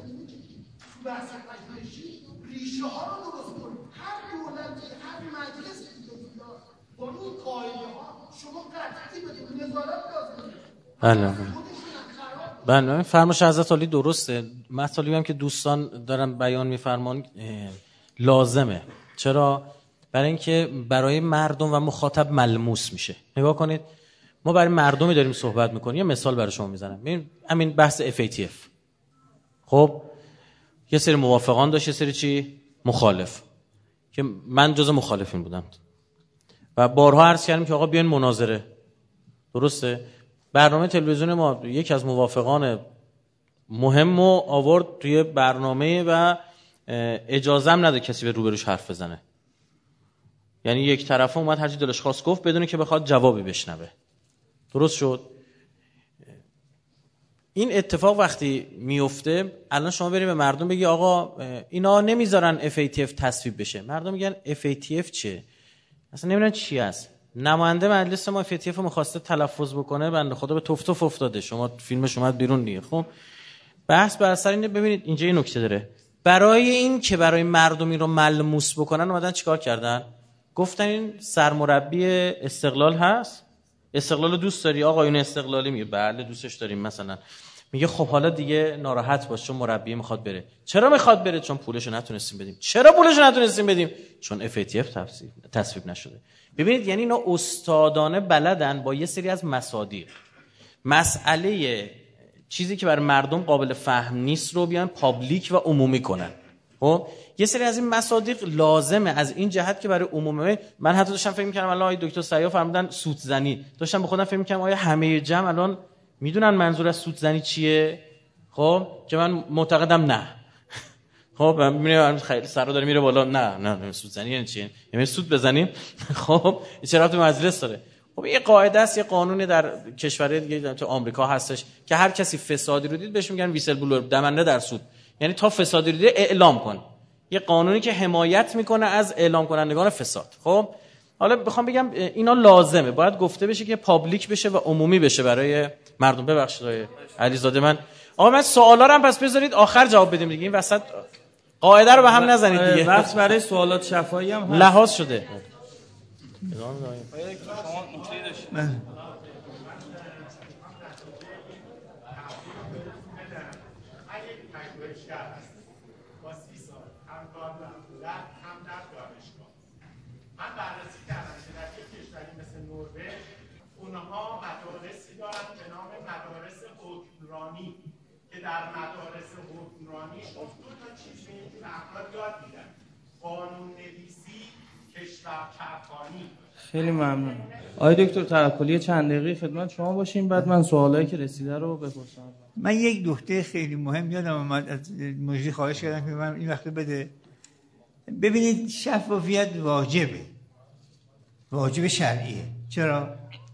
ریشه ها رو درست کن. هر دولتی، هر مجلس با این قاعده ها شما قطعی بدید نظارت لازمه. بله بله فرمایش حضرت عالی درسته. مطالبی هم که دوستان دارن بیان میفرمان لازمه. چرا؟ برای اینکه برای مردم و مخاطب ملموس میشه. نگاه کنید ما برای مردمی داریم صحبت میکنیم. یه مثال برای شما میزنم. ببین همین بحث FATF خب یه سری موافقان داشت، یه سری چی مخالف، که من جز مخالفین بودم و بارها عرض کردم که آقا بیاین مناظره. درسته؟ برنامه تلویزیون ما یک از موافقان مهم رو آورد توی برنامه و اجازه هم نده کسی به روبروش حرف بزنه. یعنی یک طرفه اومد هر چی دلش خواست گفت بدون که بخواد جوابی بشنوه. درست شد؟ این اتفاق وقتی میفته الان شما بریم به مردم بگی آقا اینا نمیذارن FATF تصویب بشه. مردم میگن FATF چه؟ اصلا نمیدونن چی است. نماینده مجلس ما FATF رو می‌خواسته تلفظ بکنه، بنده خدا به توف افتاده. شما فیلمش اومد بیرون دیگه. خب بحث بر سر اینه. ببینید اینجا این نکته داره. برای این که برای مردمی رو ملموس بکنن اومدن چیکار کردن؟ گفتن این سرمربی استقلال هست. استقلال رو دوست داری؟ آقایون استقلالی میگه بله دوستش داریم. مثلا میگه خب حالا دیگه ناراحت باش چون مربی میخواد بره. چرا میخواد بره؟ چون پولشو نتونستیم بدیم. چرا پولشو نتونستیم بدیم؟ چون FATF تصویب نشده. ببینید یعنی اینا استادانه بلدن با یه سری از مصادیق مسئله چیزی که برای مردم قابل فهم نیست رو بیان پابلیک و عمومی کنن. خب یه سری از این مصادیق لازمه از این جهت که برای عمومی. من حتی داشتم فکر می‌کردم الان آقای دکتر سیاف فرمودن سودزنی، داشتم به خودم فکر می‌کردم آیا همه جمع الان میدونن منظور از سودزنی چیه؟ خب که من معتقدم نه. خب میبینم خیلی سرا داره میره بالا. نه سودزنی یعنی چی؟ یعنی سود بزنیم. خب چرا تو مجلس داره؟ خب این قاعده است، یه قانونی در کشورهای دیگه تو آمریکا هستش که هر کسی فسادی رو دید بهش میگن ویسل بلور، دمنده در سود. یعنی تا فسادی رو دید اعلام کن. یه قانونی که حمایت میکنه از اعلام کنندگان فساد. خب حالا بخوام بگم اینا لازمه، باید گفته بشه که پابلیک بشه و عمومی بشه برای مردم. ببخشید آقای علیزاده من سوالا رو هم پس بذارید آخر جواب بدیم دیگه. این وسط قاعده رو به هم نزنید دیگه. وقت برای سوالات شفاهی هم هست. لحاظ شده. من بررسی کردم که در یک کشوری مثل نروژ اونها مدارسی دارن به نام مدارس حکمرانی که در مدارس حکمرانیشون دو تا چیز به افراد یاد میدن: قانون نویسی، کشور چرخانی. خیلی ممنون. آقای دکتر توکلی چند دقیقه خدمت شما باشیم بعد من سوالایی که رسیده رو بپرسم. من یک نکته خیلی مهم یادم اومد از مجری خواهش کردم که من این وقت بده. ببینید شفافیت واجب شرعیه. چرا؟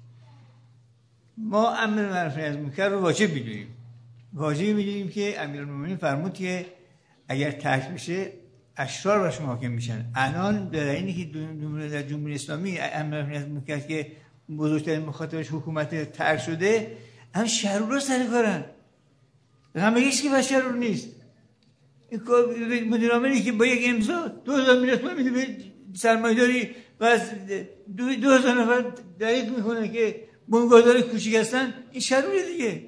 ما امر معروف نهی از منکر رو واجب میدونیم که امیرالمومنین فرمود که اگر ترک بشه اشرار برش حاکم میشن. الان در اینی که در جمهوری اسلامی امر معروف نهی از منکر که بزرگترین مخاطبش حکومت ترک شده، هم شرورا سر کارن. همه هیچ که بشرور نیست. مدیر عاملی که با یک امضا 2000 میلیون تومان میده به سرمایه‌داری و از 2000 نفر دریغ میکنه که بنگاهدار کوچیک هستن، این شروره دیگه.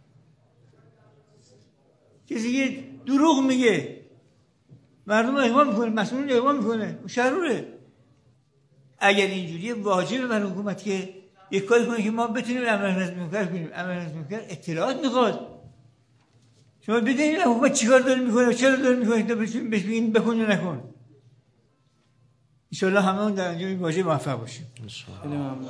کسی که دروغ میگه مردم اغوا میکنه، مسئولین اغوا میکنه، شروره. اگر اینجوریه واجبه بر حکومت که یک کاری کنه که ما بتونیم امر نهی از منکر کنیم. امر نهی از منکر اطلاعات میخواد. شما بدونید حکومت چیکار داره میکنه و چرا داره میکنه تا بهش بگین بکن یا نکن. ان شاء الله همه اون در انجام این واژه موفق باشیم. خیلی ممنون.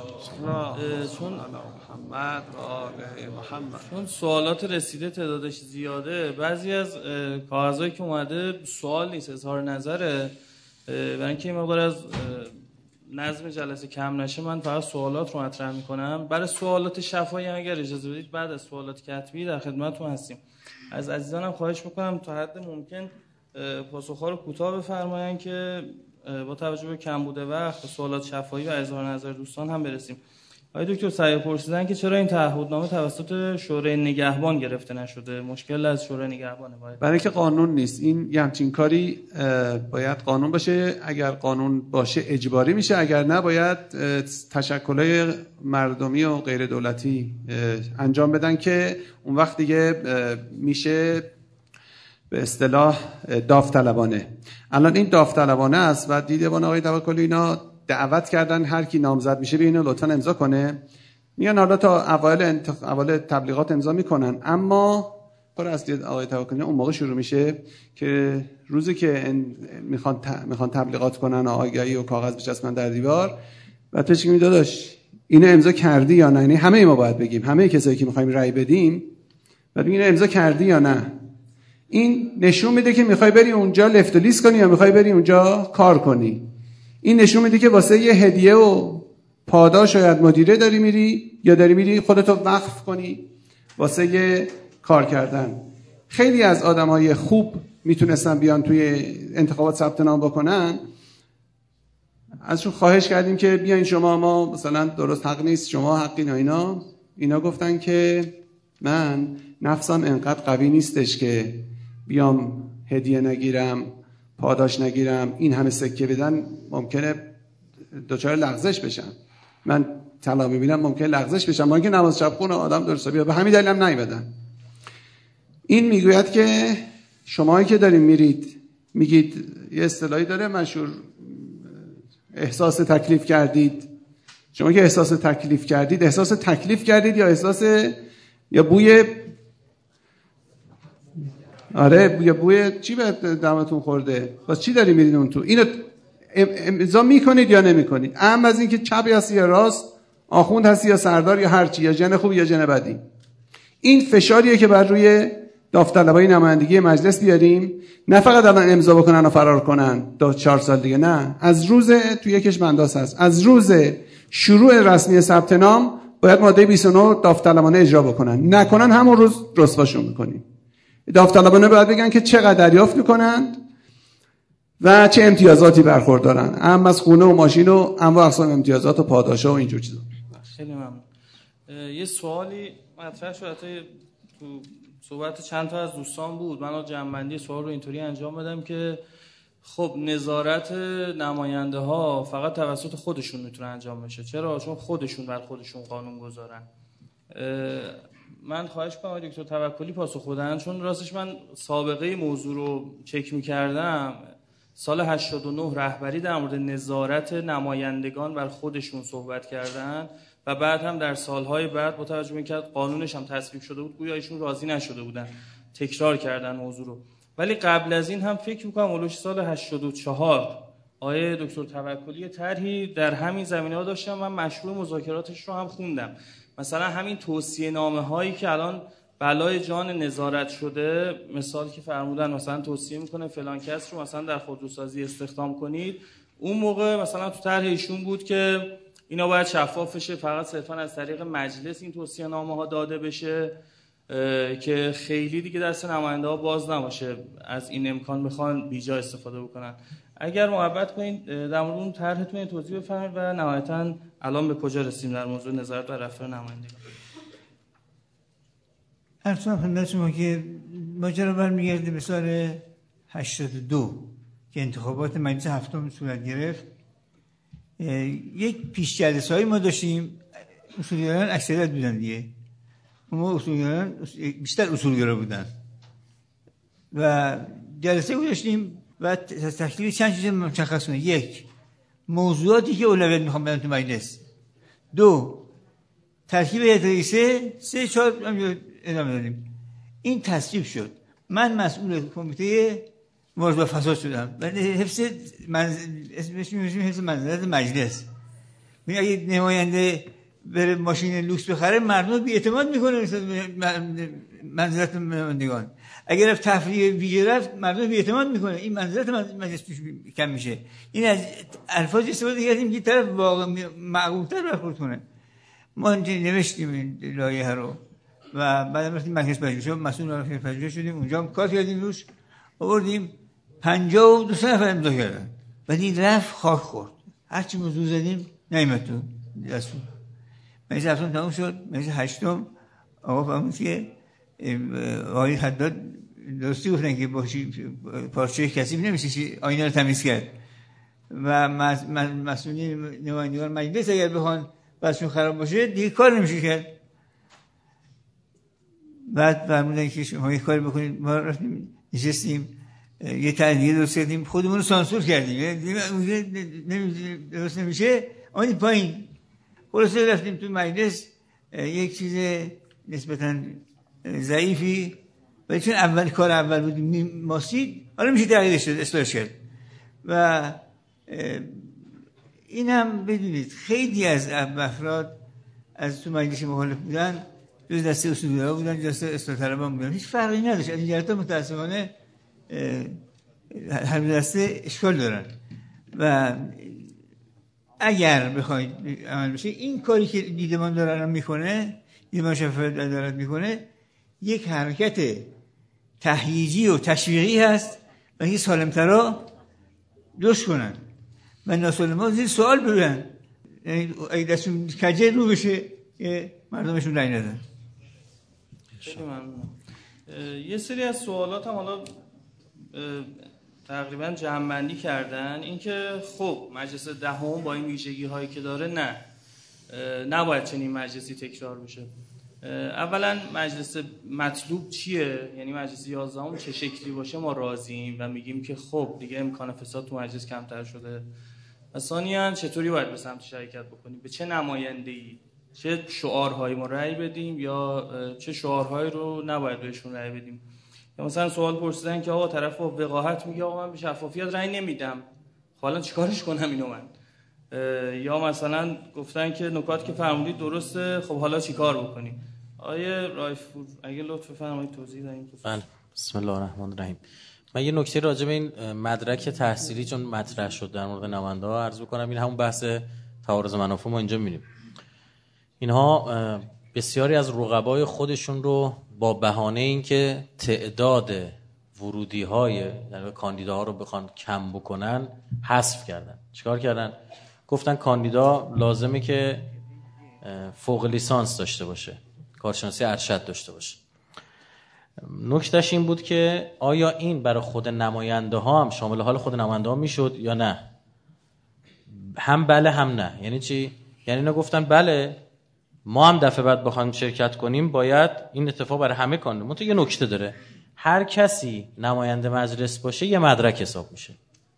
چون سوالات رسیده تعدادش زیاده، بعضی از کاغذایی که اومده سوال نیست، اظهار نظره. برای اینکه این مقدار از نظم جلسه کم نشه من فقط سوالات رو مطرح میکنم. برای سوالات شفاهی اگر اجازه بدید بعد از سوالات کتبی در خدمتتون هستیم. از عزیزانم خواهش میکنم تا حد ممکن پاسخ‌ها رو کوتاه بفرمایند که با توجه به کمبود وقت سوالات شفاهی و اظهار نظر دوستان هم برسیم. آقای دکتر سعی پرسیدن که چرا این تعهدنامه توسط شورای نگهبان گرفته نشده؟ مشکل از شورای نگهبانه. برای اینکه قانون نیست. این یه همچین کاری باید قانون باشه. اگر قانون باشه اجباری میشه، اگر نه باید تشکل‌های مردمی و غیر دولتی انجام بدن که اون وقت دیگه میشه به اصطلاح داوطلبانه. الان این داوطلبانه است و دیدبان آقای توکلی اینا دعوت کردن هر کی نامزد میشه ببینه لطفا امضا کنه. میان حالا تا اوایل تبلیغات امضا میکنن، اما کار اصلی آقای توکلی اون موقع شروع میشه که روزی که میخوان تبلیغات کنن و آگهی و کاغذ بچسبن در دیوار، بعد پیش میگم داداش اینو امضا کردی یا نه؟ یعنی همه ما باید بگیم، همه کسایی که میخوایم رأی بدیم بعد میگن امضا کردی یا نه. این نشون میده که میخوای بری اونجا لفت و لیست کنی یا میخوای بری اونجا کار کنی. این نشون میده که واسه یه هدیه و پاداش شاید مدیره داری میری یا داری میری خودتو وقف کنی واسه یه کار کردن. خیلی از آدمای خوب میتونستن بیان توی انتخابات ثبت نام بکنن. ازشون خواهش کردیم که بیاین شما، ما مثلا درست حق نیست، شما حقین و اینا گفتن که من نفسم انقدر قوی نیستش که بیام هدیه نگیرم، پاداش نگیرم، این همه سکه بدن ممکنه دچار لغزش بشم. من طلا میبینم ممکنه لغزش بشم، ما اینکه نماز شب خون آدم درست بیا، به همین دلیل هم نیومدن. این میگوید که شماهایی که دارین میرید میگید، یه اصطلاحی داره مشهور، احساس تکلیف کردید. شما که احساس تکلیف کردید، احساس تکلیف کردید یا احساس یا بوی یا بوی چی به دمتون خورده؟ باز چی داری میرین اون تو؟ اینو امضا میکنید یا نمیکنید؟ اهم از این که چپ هستی یا راست، آخوند هستی یا سردار یا هرچی، یا جن خوب یا جن بدی. این فشاریه که بر روی داوطلبای نمایندگی مجلس بیاریم، نه فقط الان امضا بکنن و فرار کنن 4 سال دیگه، نه، از روز تو یکش بنداس هست، از روز شروع رسمی ثبت نام باید ماده 29 داوطلبانه اجرا بکنن. نکنن همون روز رسواشون میکنیم. داوطلبانه باید بگن که چقدر دریافت میکنند و چه امتیازاتی برخوردارن، هم از خونه و ماشین و انواع اقسام امتیازات و پاداشا و اینجور چیزا. خیلی ممنون. یه سوالی مطرح شد تو صحبت چند تا از دوستان بود. من جمع‌بندی سوال رو اینطوری انجام بدم که خب نظارت نماینده ها فقط توسط خودشون میتونه انجام بشه. چرا؟ چون خودشون بر خودشون قانون گذارن. من خواهش کنم آقای دکتر توکلی پاسخ بدن، چون راستش من سابقه موضوع رو چک می‌کردم. سال 89 رهبری در مورد نظارت نمایندگان بر خودشون صحبت کردن و بعد هم در سالهای بعد با توجه به اینکه قانونش هم تصویب شده بود گویا ایشون راضی نشده بودن، تکرار کردن موضوع رو. ولی قبل از این هم فکر می‌کنم اولش سال 84 آقای دکتر توکلی طرحی در همین زمینه‌ها داشتم. من مشروع مذاکراتش رو هم خوندم. مثلا همین توصیه نامه هایی که الان بلای جان نظارت شده، مثال که فرمودن مثلا توصیه میکنه فلان کس رو مثلا در خودروسازی استخدام کنید، اون موقع مثلا تو طرح ایشون بود که اینا باید شفاف بشه، فقط صرفا از طریق مجلس این توصیه نامه ها داده بشه که خیلی دیگه دست نماینده ها باز نباشه از این امکان بخوان بیجا استفاده بکنن. اگر محبت کنید در مورد اون طرحتون توضیح بفرمایید و نهایتاً الان به کجا رسیم در موضوع نظارت بر رفتار نمایندگان. ارزم خدمت شما که ماجرا برمیگرده به سال 82 که انتخابات مجلس هفتم صورت گرفت. یک پیش جلسه‌ای ما داشتیم، اصولگرایان اکثریت بودن دیگه، ما اصولگرایان بیشتر اصولگرا بودن و جلسه گذاشتیم و تکلیف چند چیز مشخص کنه. یک، موضوعاتی که اولویت میخوام بدن تو مجلس. دو، ترکیب هیئت رئیسه. 3 4 ادامه دادیم. این تصویب شد. من مسئول کمیته مبارزه با فساد شدم ولی حفظ منزلت مجلس. میگه اگه نماینده بره ماشین لوکس بخره مردم بی‌اعتماد میکنه منزلت نمایندگان. اگر رفت تفریح ویژه رفت مردم بی‌اعتماد میکنه، این منزلت مجلس کم میشه. این از الفاظ استفاده کردیم که طرف واقعا معقول‌تر برخورد کنه. ما نوشتیم این لایحه رو و بعد رفتیم مجلس پژوهش، مسئول مجلس پژوهش شدیم، اونجا هم کار کردیم روش، آوردیم 52 نفر امضا کردن ولی رفت خاک خورد. هرچی موضوع زدیم نیامد تو دستور. مجلس هفتم تموم شد. مجلس هشتم آقا فرمود که آقای خداد درستی گفتن که با پارچه کثیف نمیشه آینه رو تمیز کرد و مسئولین نمایندگان مجلس اگر بخوان بسشون خراب باشه دیگه کار نمیشه کرد. بعد فرمودن که شما یه کاری بکنید. ما رفتیم نشستیم یه تحلیه درست کردیم، خودمون رو سانسور کردیم، درست نمیشه آمدیم پایین. خلاصه رفتیم تو مجلس یک چیز نسبتاً ضعیفی ولی چون کار اول بود ماسید حالا میشه تغییرش داد، اصلاحش کرد. و این هم بدونید خیلی از افراد از تو مجلس مخالف بودن جز دسته اصولگرا بودن، جز دسته اصلاح طلبان بودن، هیچ فرقی نداشت. از این جهت متاسفانه هر دسته اشکال دارن و اگر بخواید عمل بشه این کاری که دیدمان دارن میکنه، دیدمان شفافیت عدالت میکنه، یک حرکت تهییجی و تشویقی هست و این سالمترا دوست کنن و ناسالما زیر سوال ببرن، یعنی اگه دستون کجه رو بشه که مردمشون رای ندن. خیلی ممنونم. یه سری از سوالات هم حالا تقریبا جمع‌بندی کردن. اینکه خب مجلس دهم با این ویژگی هایی که داره نباید چنین مجلسی تکرار بشه. اولا مجلس مطلوب چیه؟ یعنی مجلس 11 چه شکلی باشه ما راضییم و میگیم که خب دیگه امکان فساد تو مجلس کمتر شده. و ثانیاً چطوری باید به سمت شرکت بکنیم؟ به چه نماینده‌ای، چه شعارهایی ما رأی بدیم یا چه شعارهایی رو نباید بهشون رأی بدیم. یا مثلا سوال پرسیدن که آقا طرف با وقاحت میگه آقا من به شفافیت رأی نمیدم، حالا چیکارش کنم اینو من؟ یا مثلا گفتن که نکات که فرمودید درسته، خب حالا چیکار بکنیم؟ آیه رایفپور اگه لطف فرمایید توضیح بدید. بله، بسم الله الرحمن الرحیم. من یه نکته راجع به این مدرک تحصیلی چون مطرح شد در مورد نماینده‌ها عرض بکنم. این همون بحث تعارض منافع ما اینجا می‌بینیم. اینها بسیاری از رقبای خودشون رو با بهانه اینکه تعداد ورودی‌های یعنی کاندیداها رو بخوان کم بکنن حذف کردن. چیکار کردن؟ گفتن کاندیدا لازمه که فوق لیسانس داشته باشه، کارشناسی ارشد داشته باشه. نکتهش این بود که آیا این برای خود نماینده ها هم شامل حال خود نماینده ها میشد یا نه؟ هم بله هم نه. یعنی چی؟ یعنی اینا گفتن بله ما هم دفعه بعد بخوایم شرکت کنیم باید این اتفاق برای همه کنه. منتها یه نکته داره، هر کسی نماینده مجلس باشه یه مدرک حساب میشه.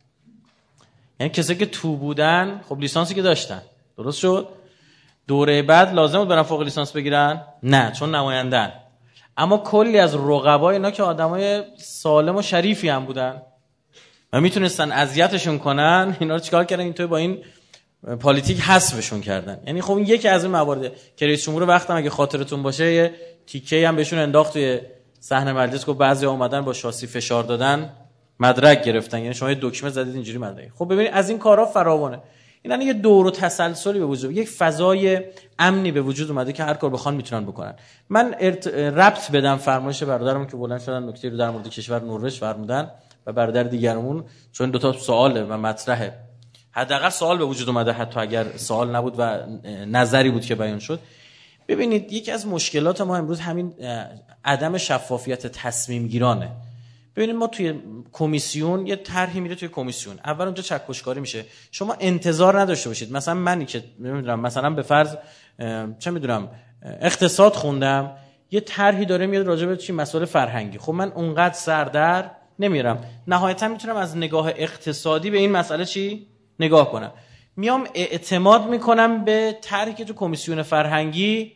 یعنی کسایی که تو بودن خب لیسانسی که داشتن، درست شد؟ دوره بعد لازم بود برن فوق لیسانس بگیرن؟ نه، چون نمایندن. اما کلی از رقبای اینا که آدمای سالم و شریفی هم بودن و میتونستن اذیتشون کنن، اینا رو چیکار کردن؟ اینطوری با این پالیتیک حذفشون کردن. یعنی خب این یکی از این موارد که رئیس جمهور وقتم اگه خاطرتون باشه یه تیکه‌ای هم بهشون انداخت توی صحن مجلس، گفت بعضیا اومدن با شاسی فشار دادن مدرک گرفتن. یعنی شما یه دکمه زدید اینجوری مدرک. خب ببینید از این کارها فراوانه. اینا یه دور و تسلسلی به وجود، یک فضای امنی به وجود اومده که هر کار بخوان میتونن بکنن. من ربط بدم فرمایش برادرم که بلند شدن نکته رو در مورد کشور نروژ فرمودن و برادر دیگرمون، چون دو تا سواله و مطرحه، حداقل سوال به وجود اومده حتی اگر سوال نبود و نظری بود که بیان شد. ببینید یکی از مشکلات ما امروز همین عدم شفافیت تصمیم گیرانه. ببینید ما توی کمیسیون یه طرحی میره توی کمیسیون، اول اونجا چکشکاری میشه. شما انتظار نداشته باشید مثلا منی که نمیدونم مثلا به فرض چه میدونم اقتصاد خوندم، یه طرحی داره میاد راجع به چی مسائل فرهنگی، خب من اونقدر سردر نمیرم، نهایتا میتونم از نگاه اقتصادی به این مسئله چی نگاه کنم، میام اعتماد میکنم به طرحی که تو کمیسیون فرهنگی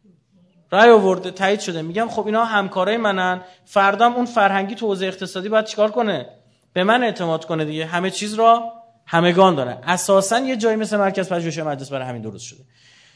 رای آورده تایید شده، میگم خب اینا همکارای منن، فردام اون فرهنگی تو حوزه اقتصادی باید چیکار کنه؟ به من اعتماد کنه دیگه، همه چیز را همگان داره. اساسا یه جایی مثل مرکز پژوهش مجلس برای همین درست شده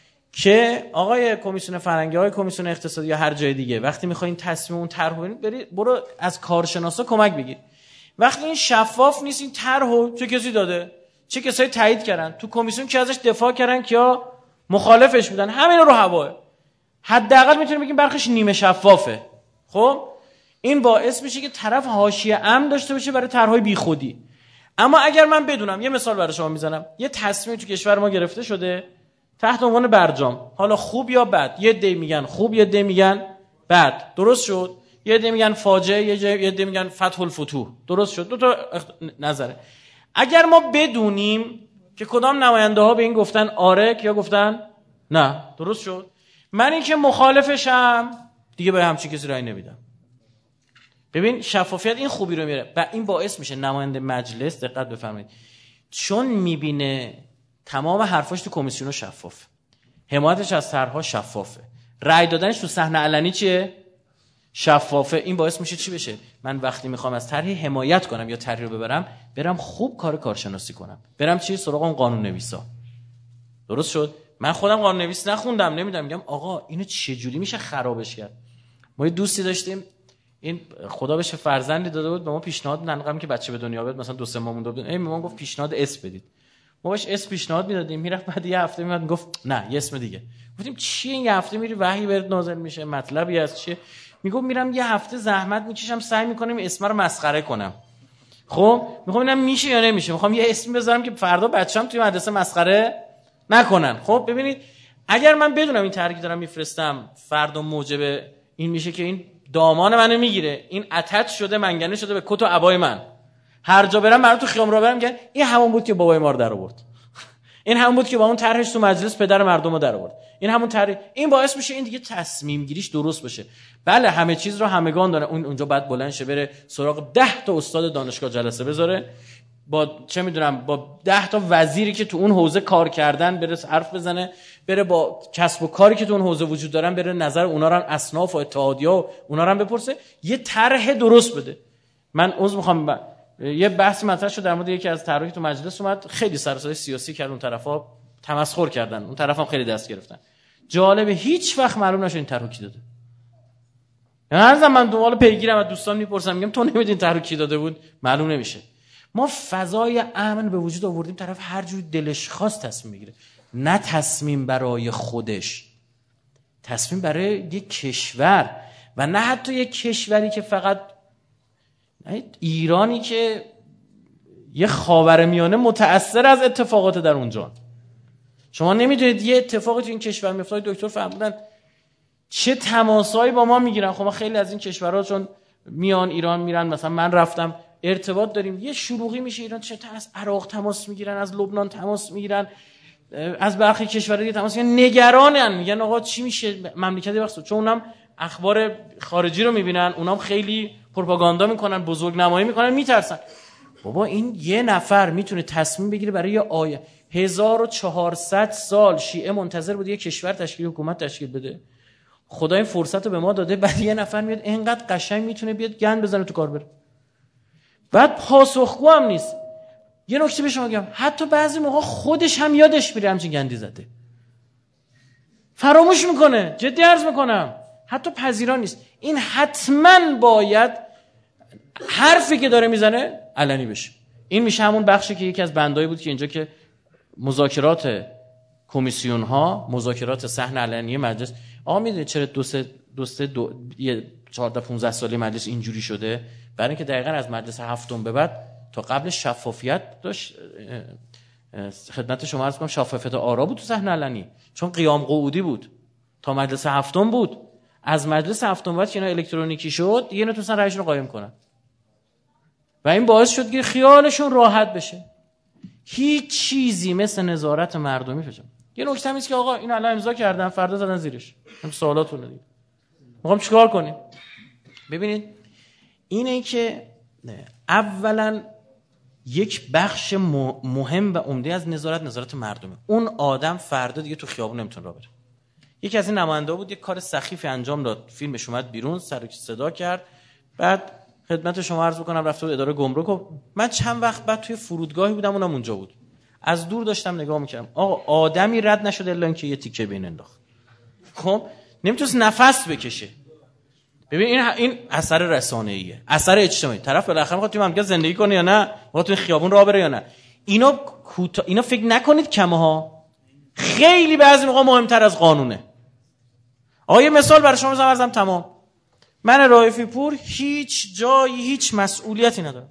که آقای کمیسیون فرهنگی، آقای کمیسیون اقتصادی یا هر جای دیگه وقتی میخواین تصمیم اون طرح ببینید برو از کارشناسا کمک بگیر. وقتی این شفاف نیست این طرحو چه کسی داده، چه کسایی تایید کردن، تو کمیسیون کی ازش دفاع کردن کیا مخالفش بودن، همین رو هواه، حداقل میتونیم بگیم برخش نیمه شفافه. خب این باعث میشه که طرف حاشیه امن داشته باشه برای طرحهای بیخودی. اما اگر من بدونم، یه مثال برای شما میزنم، یه تصمیم تو کشور ما گرفته شده، تحت عنوان برجام، حالا خوب یا بد، یه عده میگن خوب، یه عده میگن بد، درست شد؟ یه عده میگن فاجعه، یه عده میگن فتح الفتوح، درست شد؟ دو تا نظره. اگر ما بدونیم که کدام نماینده ها به این گفتن آره یا گفتن نه، درست شد؟ من این که مخالفشم دیگه به همچین کسی رأی نمیدم. ببین شفافیت این خوبی رو میاره و این باعث میشه نماینده مجلس، دقت بفرمایید، چون میبینه تمام حرفاش تو کمیسیون شفافه، حمایتش از طرحها شفافه، رأی دادنش تو صحنه علنی چیه؟ شفافه. این باعث میشه چی بشه؟ من وقتی میخوام از طرحی حمایت کنم یا طرحی رو ببرم، برم خوب کارشناسی کنم، برم چی؟ سراغ اون قانون نویسا. درست شد؟ من خودم قانون نویس نخوندم، نمیدونم، میگم آقا اینو چه جوری میشه خرابش کرد. ما یه دوستی داشتیم، این خدا بهش فرزندی داده بود، به ما پیشنهاد ننقم که بچه به دنیا بیاد، مثلا 2-3 ماه مونده بود، به ما گفت پیشنهاد اسم بدید. ما بهش اسم پیشنهاد میدادیم، میرفت بعد یه هفته میاد میگفت نه یه اسم دیگه. گفتیم چیه این یه هفته میری وحی برات نازل میشه، مطلبی از چیه؟ میگفت میرم یه هفته زحمت میکشم سعی میکنم اسم رو مسخره کنم. خب میخوام ببینم میشه یا نمیشه، میخوام یه اسمی بذارم که فردا بچه‌ام توی مدرسه مسخره نکنن. خب ببینید اگر من بدونم این طرحی دارم میفرستم فردا موجب این میشه که این دامان منو میگیره، این اتچ شده، منگنه شده به کت و عبای من، هر جا برم برام تو خیام رو برم میگن این همون بود که بابای ما رو در آورد، این همون بود که با اون طرحش تو مجلس پدر مردم رو در آورد، این همون طرح. این باعث میشه این دیگه تصمیم گیریش درست بشه. بله همه چیز رو همگان داره، اونجا بعد بلند شه بره سراغ 10 تا استاد دانشگاه جلسه بذاره، با چه میدونم با 10 تا وزیری که تو اون حوزه کار کردن بره حرف بزنه، بره با کسب و کاری که تو اون حوزه وجود دارن بره نظر اونا رو، اصناف و اتحادیه و اونا رو بپرسه، یه طرح درست بده. من عذر میخوام یه بحث مطرح شد در مورد یکی از طرحی تو مجلس اومد، خیلی سر و صدای سیاسی کرد، اون طرفا تمسخر کردن، اون طرفام خیلی دست گرفتن. جالبه هیچ وقت معلوم نشد این طرحو کی داده. هر زمان من دنبال پیگیرم از دوستان میپرسم، میگم تو نمیدونی طرحو کی داده بود؟ معلوم نمیشه. ما فضای امن به وجود آوردیم، طرف هر جوری دلش خواست تصمیم بگیره، نه تصمیم برای خودش، تصمیم برای یک کشور، و نه حتی یک کشوری که فقط ایرانی که یه خاورمیانه متأثر از اتفاقات در اونجا. شما نمیدونید یه اتفاقی تو این کشور میفته. دکتر فرمودن چه تماسایی با ما میگیرن. خب ما خیلی از این کشورها چون میان ایران میرن، مثلا من رفتم ارتباط داریم، یه شلوغی میشه ایران، چه از عراق تماس میگیرن، از لبنان تماس میگیرن، از برخی کشورها دیگه تماس میگیرن، نگرانن، میگن آقا چی میشه مملکت وقت، چون اونم اخبار خارجی رو میبینن، اونام خیلی پروپاگاندا میکنن، بزرگنمایی میکنن، میترسن. بابا این یه نفر میتونه تصمیم بگیره برای یه آیه 1400 سال شیعه منتظر بود یه کشور تشکیل حکومت تشکیل بده. خدا این فرصت رو به ما داده، بعد یه نفر میاد اینقدر قشنگ میتونه بیاد گند بزنه تو کار بره. بعد پاسخگو هم نیست. یه نکته به شما بگم، حتی بعضی موقع خودش هم یادش میره همچین گندی زده، فراموش میکنه. جدی عرض میکنم حتی پذیرا نیست. این حتما باید حرفی که داره میزنه علنی بشه. این میشه همون بخشی که یکی از بندایی بود که اینجا که مذاکرات کمیسیون ها، مذاکرات صحن علنی مجلس، آقا میدونید چرا دو 14-15 ساله مجلس اینجوری شده؟ برای اینکه دقیقاً از مجلس هفتم به بعد تا قبل شفافیت داشت، خدمت شما عرض کنم شفافیت آرا بود تو صحن علنی، چون قیام قعودی بود تا مجلس هفتم بود. از مجلس هفتم بعد که اینا الکترونیکی شد دیگه نتونستن رأیشون رو قایم کنن و این باعث شد که خیالشون راحت بشه. هیچ چیزی مثل نظارت مردمی فشم. یه نکته هست که آقا این الان امضا کردن فردا زدن زیرش، هم سوالاتون دیگه میخوام چیکار کنیم؟ ببینید اینه که اولا یک بخش مهم و عمده از نظارت مردمی، اون آدم فردا دیگه تو خیابون نمیتونه راه بره. یکی از این نماینده‌ها بود یک کار سخیفی انجام داد، فیلمش اومد بیرون، سر صدا کرد، بعد خدمت شما عرض بکنم رفته بود اداره گمرک و من چند وقت بعد توی فرودگاهی بودم، اونم اونجا بود، از دور داشتم نگاه میکردم، آقا آدمی رد نشد الا اینکه یه تیکه بین انداخت. خب نمیتونست نفس بکشه. ببین این اثر رسانه‌ایه، اثر اجتماعی. طرف بالاخره میخواد توی مملکت زندگی کنه یا نه، میخواد توی خیابون راه بره یا نه. اینا فکر نکنید کمه ها، خیلی بعضی موقع مهمتر از قانونه. آقا یه مثال برای شما بزنم تمام. من رائفی پور هیچ جایی هیچ مسئولیتی ندارم،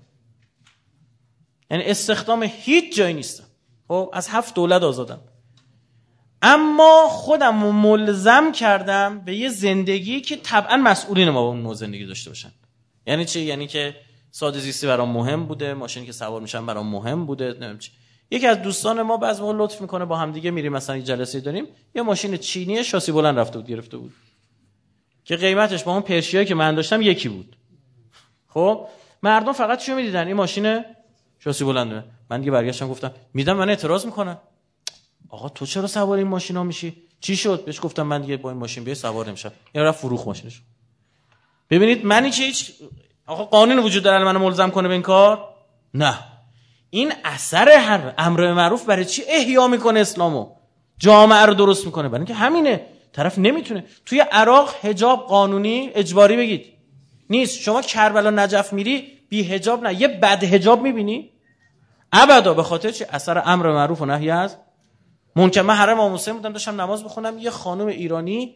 یعنی استخدام هیچ جایی نیستم. خب از 7 دولت آزادم. اما خودم رو ملزم کردم به یه زندگی که طبعا مسئولین ما با اون نوع زندگی داشته باشن. یعنی چی؟ یعنی که ساده زیستی برام مهم بوده، ماشینی که سوار میشم برام مهم بوده، نمیدونم چی. یکی از دوستان ما بعضی موقع لطف میکنه با هم دیگه میریم مثلا یه جلسه داریم، یه ماشین چینی شاسی بلند رفته بود گرفته بود که قیمتش با اون پرشیایی که من داشتم یکی بود. خب مردم فقط چیو میدیدن؟ این ماشین شاسی بلنده. من دیگه برگشتم گفتم میدم، من اعتراض میکنم. آقا تو چرا سوار این ماشینا میشی؟ چی شد؟ بهش گفتم من دیگه با این ماشین بیای سوار نمیشم. این رفت فروخت ماشینش. ببینید منی که هیچ آقا قانون وجود داره منو ملزم کنه به این کار؟ نه. این اثر هر امر معروف برای چی احیا میکنه اسلامو؟ جامعه رو درست میکنه. برای اینکه همینه. طرف نمیتونه توی عراق حجاب قانونی اجباری بگید نیست. شما کربلا نجف میری بی حجاب نه، یه بد حجاب میبینی ابدا. به خاطر چی؟ اثر امر معروف و نهی از منکر. من حرم امام حسین بودم داشتم نماز بخونم، یه خانم ایرانی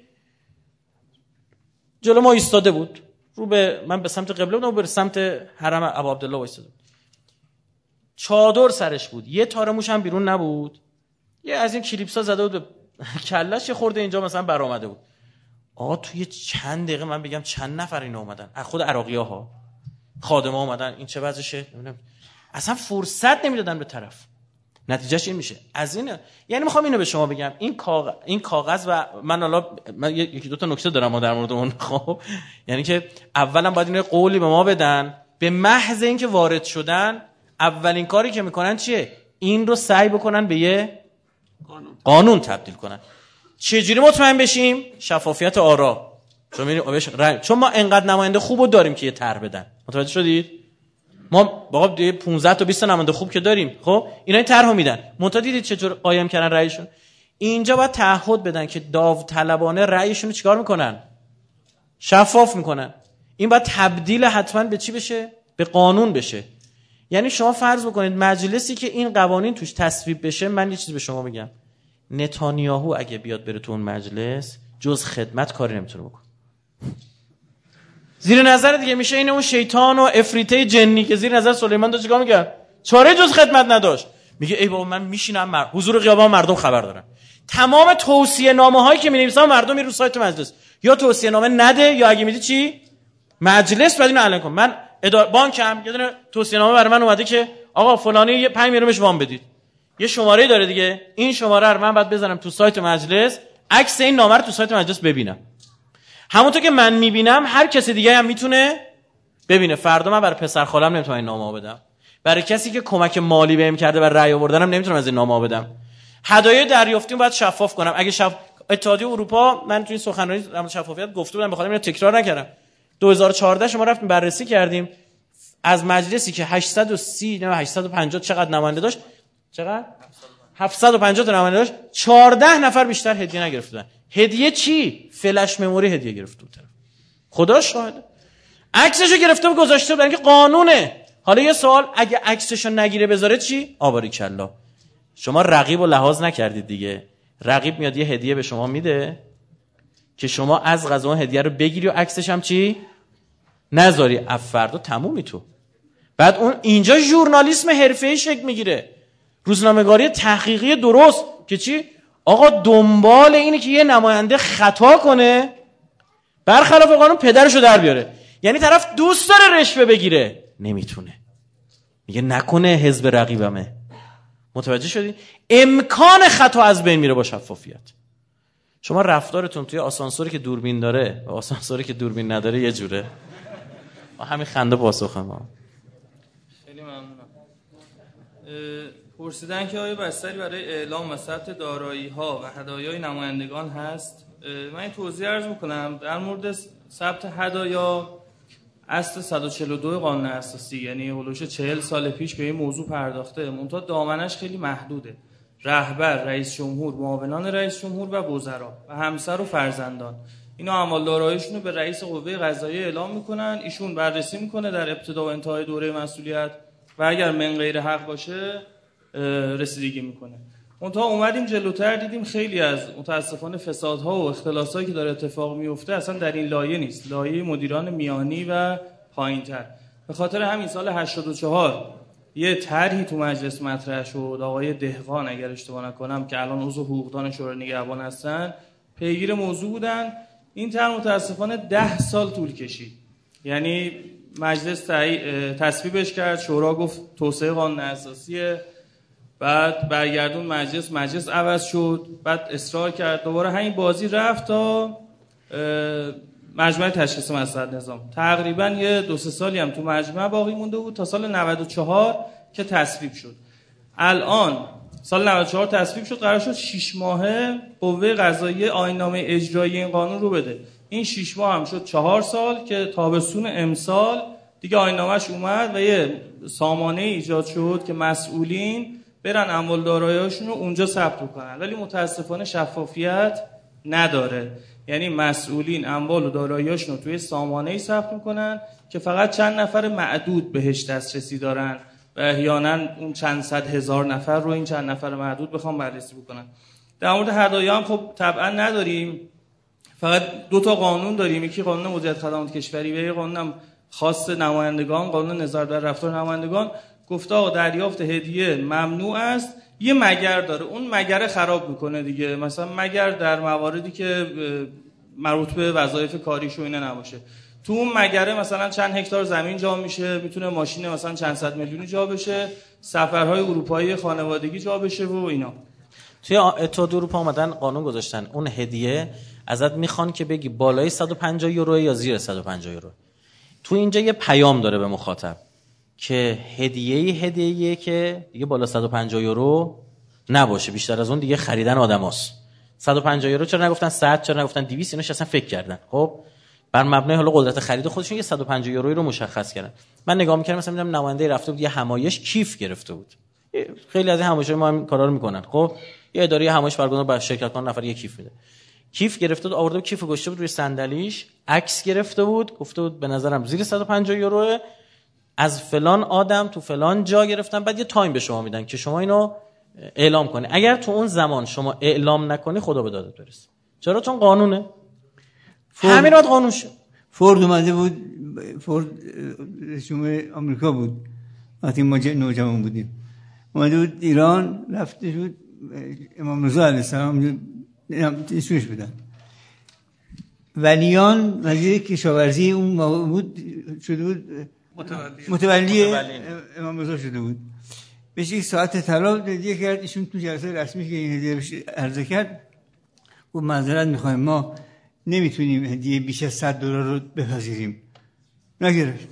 جلو ما ایستاده بود، رو به من به سمت قبله بودم و به سمت حرم ابو عبدالله وایساده بود. چادر سرش بود، یه تار موش هم بیرون نبود، یه از این کلیپسا زده بود به کلش، یه خورده اینجا مثلا برآمده بود. آقا توی چند دقیقه من بگم چند نفر اینا اومدن، از خود عراقی‌ها خادم‌ها اومدن، این چه وضعشه؟ اصلا فرصت نمیدادن به طرف. نتیجهش این میشه. از این یعنی میخوام اینو به شما بگم، این کاغذ و من یکی دو تا نکته دارم در مورد اون. خب یعنی که اولا باید اینو قولی به ما بدن، به محض اینکه وارد شدن اولین کاری که میکنن چیه؟ این رو سعی بکنن به یه قانون تبدیل کنن. چجوری مطمئن بشیم؟ شفافیت آرا. چون ما انقدر نماینده خوبو داریم که یه طرح بدن. متوجه شدید؟ ما واقعا 15 تا 20 نماینده خوب که داریم. خب اینا این طرحو میدن. منتها دیدید چطور قایم کردن رأیشون؟ اینجا باید تعهد بدن که داوطلبانه رأیشون رو چیکار میکنن؟ شفاف میکنن. این باید تبدیل حتما به چی بشه؟ به قانون بشه. یعنی شما فرض بکنید مجلسی که این قوانین توش تصویب بشه، من یه چیزی به شما بگم، نتانیاهو اگه بیاد بره تو اون مجلس جز خدمت کاری نمیتونه بکنه. زیر نظر دیگه میشه این اون شیطان و افریته جنی که زیر نظر سلیمان داشت چیکار میکرد؟ چاره جز خدمت نداشت. میگه ای بابا من میشینم حضور خیابان مردم خبر دارن. تمام توصیه نامه هایی که مینویسن مردم رو سایت مجلس یا توصیه نامه نده یا اگه میدی چی؟ مجلس بعد اینو اعلام کن. من بانکم یه دونه توصیه نامه برای من اومده که آقا فلانی یه 5 میلیون بهش وام بدید. یه شماره داره دیگه، این شماره رو من بعد بزنم تو سایت مجلس، عکس این نامه رو تو سایت مجلس ببینم. همونطور که من میبینم هر کسی دیگه هم میتونه ببینه. فردا من برای پسر خالم نمیتونم این نامه بدم، برای کسی که کمک مالی بهم کرده برای رأی آوردنم نمیتونم از این نامه بدم. هدایا دریافتیم باید شفاف کنم. اگه اتحادیه اروپا، من تو این سخنرانی در مورد شفافیت گفته بودم، بخاطر اینو تکرار نکردم. 2014 شما رفتیم بررسی کردیم از مجلسی که 830 نه 850 چقدر نماینده داشت، چقدر 750 تا نماینده داشت، 14 نفر بیشتر هدیه نگرفتن. هدیه چی؟ فلش مموری هدیه گرفته بود. خدا شاهده. عکسشو گرفته و گذاشته بود، برای اینکه قانونه. حالا یه سوال، اگه عکسشو نگیره بذاره چی؟ آباریکلا. شما رقیبو لحاظ نکردید دیگه. رقیب میاد یه هدیه به شما میده که شما از قضا اون هدیه رو بگیری و عکسش هم چی؟ نذاری. فردا تمومی تو. بعد اون اینجا ژورنالیسم حرفه‌ای شکل میگیره. روزنامه‌نگاری تحقیقی درست که چی؟ آقا دنبال اینه که یه نماینده خطا کنه برخلاف قانون پدرشو در بیاره. یعنی طرف دوست داره رشوه بگیره نمیتونه، میگه نکنه حزب رقیبمه. متوجه شدی؟ امکان خطا از بین میره با شفافیت. شما رفتارتون توی آسانسوری که دوربین داره و آسانسوری که دوربین نداره یه جوره. ما همین خنده پاسخه ما. خیلی ممنونم. پرسیدن که آیا بستری برای اعلام و ثبت دارایی‌ها و هدایای نمایندگان هست؟ من این توضیح عرض می‌کنم. در مورد ثبت هدایا اصل 142 قانون اساسی، یعنی هولوش 40 سال پیش به این موضوع پرداخته، منتها دامنش خیلی محدوده. رهبر، رئیس جمهور، معاونان رئیس جمهور و وزرا و همسر و فرزندان اینا اموال داراییشون رو به رئیس قوه قضاییه اعلام میکنن، ایشون بررسی میکنه در ابتدا و انتهای دوره مسئولیت و اگر من غیر حق باشه رسیدگی میکنه. منتها اومدیم جلوتر دیدیم خیلی از متاسفانه فسادها و اختلاسایی که داره اتفاق میفته اصلا در این لایه نیست، لایه مدیران میانی و پایینتر. به خاطر همین سال 84 یه طرحی تو مجلس مطرح شد، آقای دهقان اگر اشتباه نکنم که الان عضو حقوقدان شورای نگهبان هستن پیگیر موضوع بودن. این طرح متاسفانه 10 سال طول کشید. یعنی مجلس تصویبش کرد، شورا گفت توسعه قانون اساسیه، بعد برگردون مجلس عوض شد، بعد اصرار کرد، دوباره همین بازی رفت تا مجمع تشخیص مصلحت نظام. تقریبا یه 2-3 سالی هم تو مجمع باقی مونده بود تا سال 94 که تصویب شد. الان سال 94 تصویب شد، قرار شد 6 ماهه قوه قضاییه آیین‌نامه اجرایی این قانون رو بده. این 6 ماه هم شد 4 سال که تابستون امسال دیگه آیین‌نامه‌اش اومد و یه سامانه ایجاد شد که مسئولین برن اموال دارایی‌هاشون رو اونجا ثبت کنن، ولی متاسفانه شفافیت نداره. یعنی مسئولین اموال و دارایی‌هاشون رو توی سامانه‌ای ثبت می‌کنن که فقط چند نفر معدود بهش دسترسی دارن و احیانا اون چند صد هزار نفر رو این چند نفر معدود بخوام بررسی بکنن. در مورد هدایا هم خب طبعا نداریم، فقط 2 تا قانون داریم، یکی قانون مدیریت خدمات کشوری و یه قانون خاص نمایندگان، قانون نظارت بر رفتار نمایندگان. گفته آقا دریافت هدیه ممنوع است، یه مگر داره، اون مگر خراب میکنه دیگه. مثلا مگر در مواردی که مربوط به وظایف کاریش و اینا نباشه. تو اون مگره مثلا چند هکتار زمین جا میشه، میتونه ماشین مثلا چند صد میلیونی جا بشه، سفرهای اروپایی خانوادگی جا بشه و اینا. توی اتحادیه اروپا اومدن قانون گذاشتن اون هدیه ازت میخوان که بگی بالای 150 یورو یا زیر 150 یورو. تو اینجا یه پیام داره به مخاطب که هدیه‌ای که دیگه بالا 150 یورو نباشه، بیشتر از اون دیگه خریدن آدماست. 150 یورو چرا نگفتن 100، چرا نگفتن 200؟ ایناش اصلا فکر کردن. خب بر مبنای حالا قدرت خرید خودشون یه 150 یورویی رو مشخص کردن. من نگاه می‌کردم مثلا می‌دیدم نماینده رفته بود یه همایش کیف گرفته بود. خیلی از این همایش‌ها ما هم کارا رو می‌کنن. خب یه اداره همایش برگزار با شرکت کنن، نفر یه کیف میده. کیف گرفته بود، آورده بود کیفو گذاشته بود روی صندلیش، عکس گرفته بود، گفته بود به نظرم زیر 150 یورو از فلان آدم تو فلان جا گرفتن، بعد یه تایم به شما میدن که شما اینو اعلام کنی. اگر تو اون زمان شما اعلام نکنی خدا به دادت برسه. چرا؟ چون قانونه. همین وقت قانون شد. فورد اومده بود، فورد رئیس جمهور آمریکا بود وقتی ما نوجوان بودیم، اومده بود ایران، رفته بود امام رضا علیه السلام اسمش بدن، ولیان وزیر کشاورزی اون موقع بود شده بود، متولی امام رضا شده بود. بهش یک ساعت طلا هدیه کرد. ایشون تو جلسه رسمی که این هدیه بهش عرضه کرد گفت معذرت میخوایم، ما نمیتونیم هدیه بیش از $100 رو بپذیریم. نگرفت.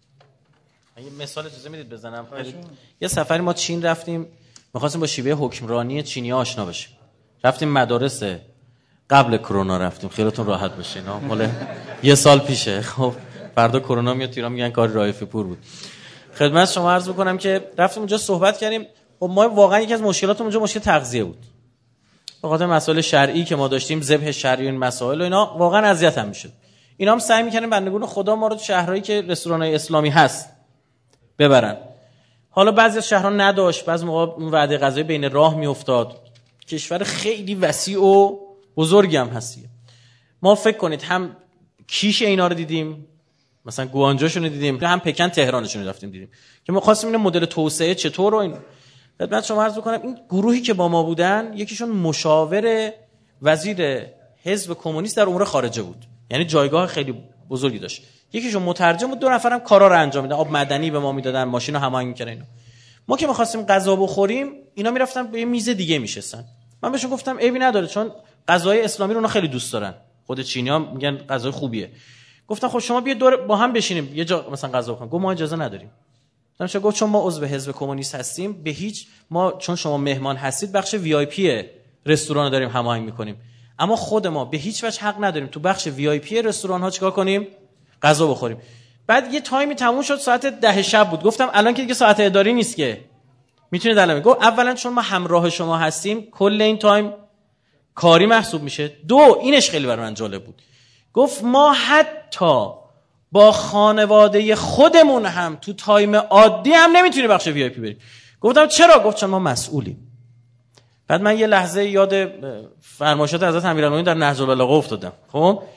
یه مثال اجازه میدید بزنم؟ یه سفری ما چین رفتیم، می‌خواستیم با شیوه حکمرانی چینی‌ها آشنا بشیم. رفتیم مدارس قبل کرونا رفتیم، خیالتون راحت باشین. مال یه سال پیشه. خب فردا کرونا میاد ایران، میگن کار رایفی پور بود. خدمت شما عرض بکنم که رفتیم اونجا صحبت کردیم. خب ما واقعا یکی از مشکلات اونجا مشکل تغذیه بود. به خاطر مسائل شرعی که ما داشتیم، ذبح شرعی این مسائل و اینا، واقعا اذیت هم میشد. اینا هم سعی می‌کردن بندگان خدا ما رو تو شهرهایی که رستوران‌های اسلامی هست ببرن. حالا بعضی از شهرها نداشت، بعضی موقع اون وعده غذایی بین راه میافتاد. کشور خیلی وسیع و بزرگی هم هستیه. ما فکر کنید هم کیش اینا رو دیدیم، مثلا گوانجوشون رو دیدیم، هم پکن تهرانشون رو رفتیم دیدیم که ما خواستیم این مدل توسعه چطور رو این خدمت شما عرض بکنم. این گروهی که با ما بودن یکیشون مشاور وزیر حزب کمونیست در امور خارجه بود، یعنی جایگاه خیلی بزرگی داشت. یکیشون مترجم بود، 2 نفرم کارا رو انجام میدادن، آب مدنی به ما میدادن، ماشین رو هماهنگ می‌کردن. اینا ما که می‌خواستیم غذا بخوریم، اینا میرفتن به یه میز دیگه میشستن. من بهشون گفتم عیبی نداره، چون غذای اسلامی رو اونا خیلی دوست دارن، خود چینی‌ها میگن غذای خوبیه. گفتم خب شما بیا دور با هم بشینیم یه جا مثلا غذا بخوریم. گفت ما اجازه نداریم. مثلا گفت چون ما عضو حزب کمونیست هستیم، به هیچ ما چون شما مهمان هستید بخش وی آی پی رستوران داریم هماهنگ می‌کنیم، اما خود ما به هیچ وجه حق نداریم تو بخش وی آی پی رستوران ها چیکار کنیم؟ غذا بخوریم. بعد یه تایمی تموم شد، ساعت 10 شب بود. گفتم الان که دیگه ساعت اداری نیست که میتونید الان. گفت اولا چون ما همراه شما هستیم کل این تایم کاری محسوب میشه. 2 اینش خیلی برای من جالب بود. گفت ما حتی با خانواده خودمون هم تو تایم عادی هم نمیتونیم بخش وی آی پی بریم. گفتم چرا؟ گفت چون ما مسئولیم. بعد من یه لحظه یاد فرمایشات حضرت امیرالمومنین در نهج البلاغه افتادم. خب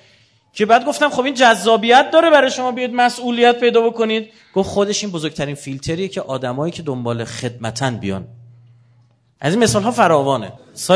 که بعد گفتم خب این جذابیت داره برای شما بیاد مسئولیت پیدا بکنید. گفت خودش این بزرگترین فیلتریه که آدمایی که دنبال خدمتن بیان. از این مثال ها فراوانه.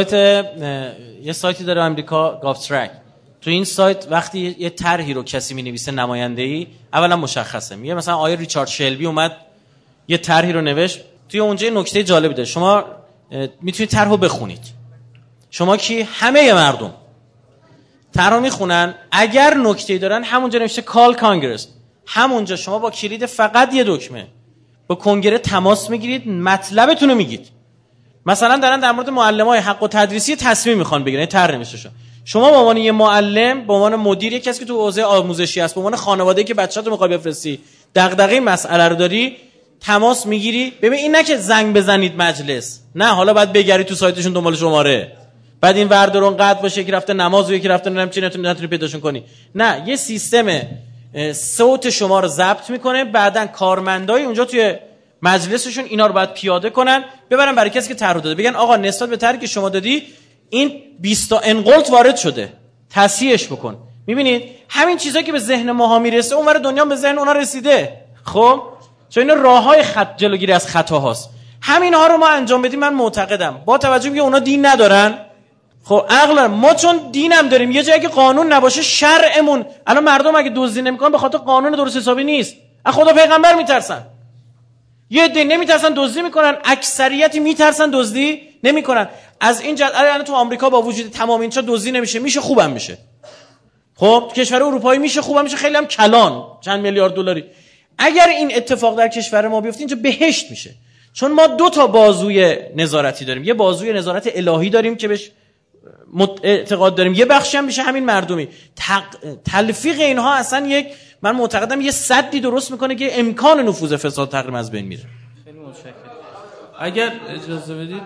یه سایتی داره آمریکا، گافترک. تو این سایت وقتی یه طرحی رو کسی می‌نویسه نماینده‌ای، اولا مشخصه. میگه مثلا آیه ریچارد شلبی اومد یه طرحی رو نوشت، توی اونجا یه نکته جالبی داره. شما میتونید طرحو بخونید. شما کی؟ همه مردم طرحو میخونن، اگر نکته‌ای دارن همونجا نوشته کال کانگرس، همونجا شما با کلید فقط یه دکمه با کنگره تماس میگیرید، مطلبتون رو میگید. مثلا دارن در مورد معلمای حق و تدریسی تصمیم میخوان بگیرن، طرح نوشته شما به عنوان یه معلم، به عنوان مدیر، کسی که تو حوزه آموزشی هست، به عنوان خانواده‌ای که بچه‌تو میخوای بفرستی، دغدغه مسئله رو داری، تماس میگیری. ببین این نه که زنگ بزنید مجلس، نه، حالا بعد بگری تو سایتشون دنبال شماره، بعد این وردرون قطع باشه که رفته نماز و یکی رفته نمیدونم چی، نتونی پیداشون کنی. نه، یه سیستم صوت شما رو ضبط میکنه، بعدن کارمندای اونجا توی مجلسشون اینا رو باید پیاده کنن، ببرن برای کسی که طرح داده، بگن آقا نسبت به طرحی که شما دادی این 20 تا انقلت وارد شده، تصحیحش بکن. میبینید همین چیزایی که به ذهن ماها میرسه اونور دنیا به ذهن اونا رسیده. خب چون اینا راههای جلوگیری از خطاهاست. همین‌ها رو ما انجام بدیم، من معتقدم با توجه به اونا دین ندارن. خب عقلا ما چون دینم داریم، یه جایی که قانون نباشه شرعمون، الان مردم اگه دزدی نمیکنن به خاطر قانون درست حسابی نیست، از خدا پیغمبر میترسن. یه عده نمیترسن دزدی میکنن، اکثریتی میترسن دزدی نمیکنن. از این جهت الان تو آمریکا با وجود تمام اینجا دزدی نمیشه، میشه خوبم میشه. خب کشور اروپایی میشه خوبم میشه، خیلی هم کلان، چند میلیارد دلاری. اگر این اتفاق در کشور ما بیفته اینجا بهشت میشه. چون ما 2 تا بازوی نظارتی داریم، یه بازوی نظارت الهی داریم که بهش اعتقاد داریم، یه بخشی هم میشه همین مردمی. تلفیق اینها اصلا یک، من معتقدم یه سدی درست میکنه که امکان نفوذ فساد تقریبا از بین میره. خیلی متشکرم. اگر اجازه بدید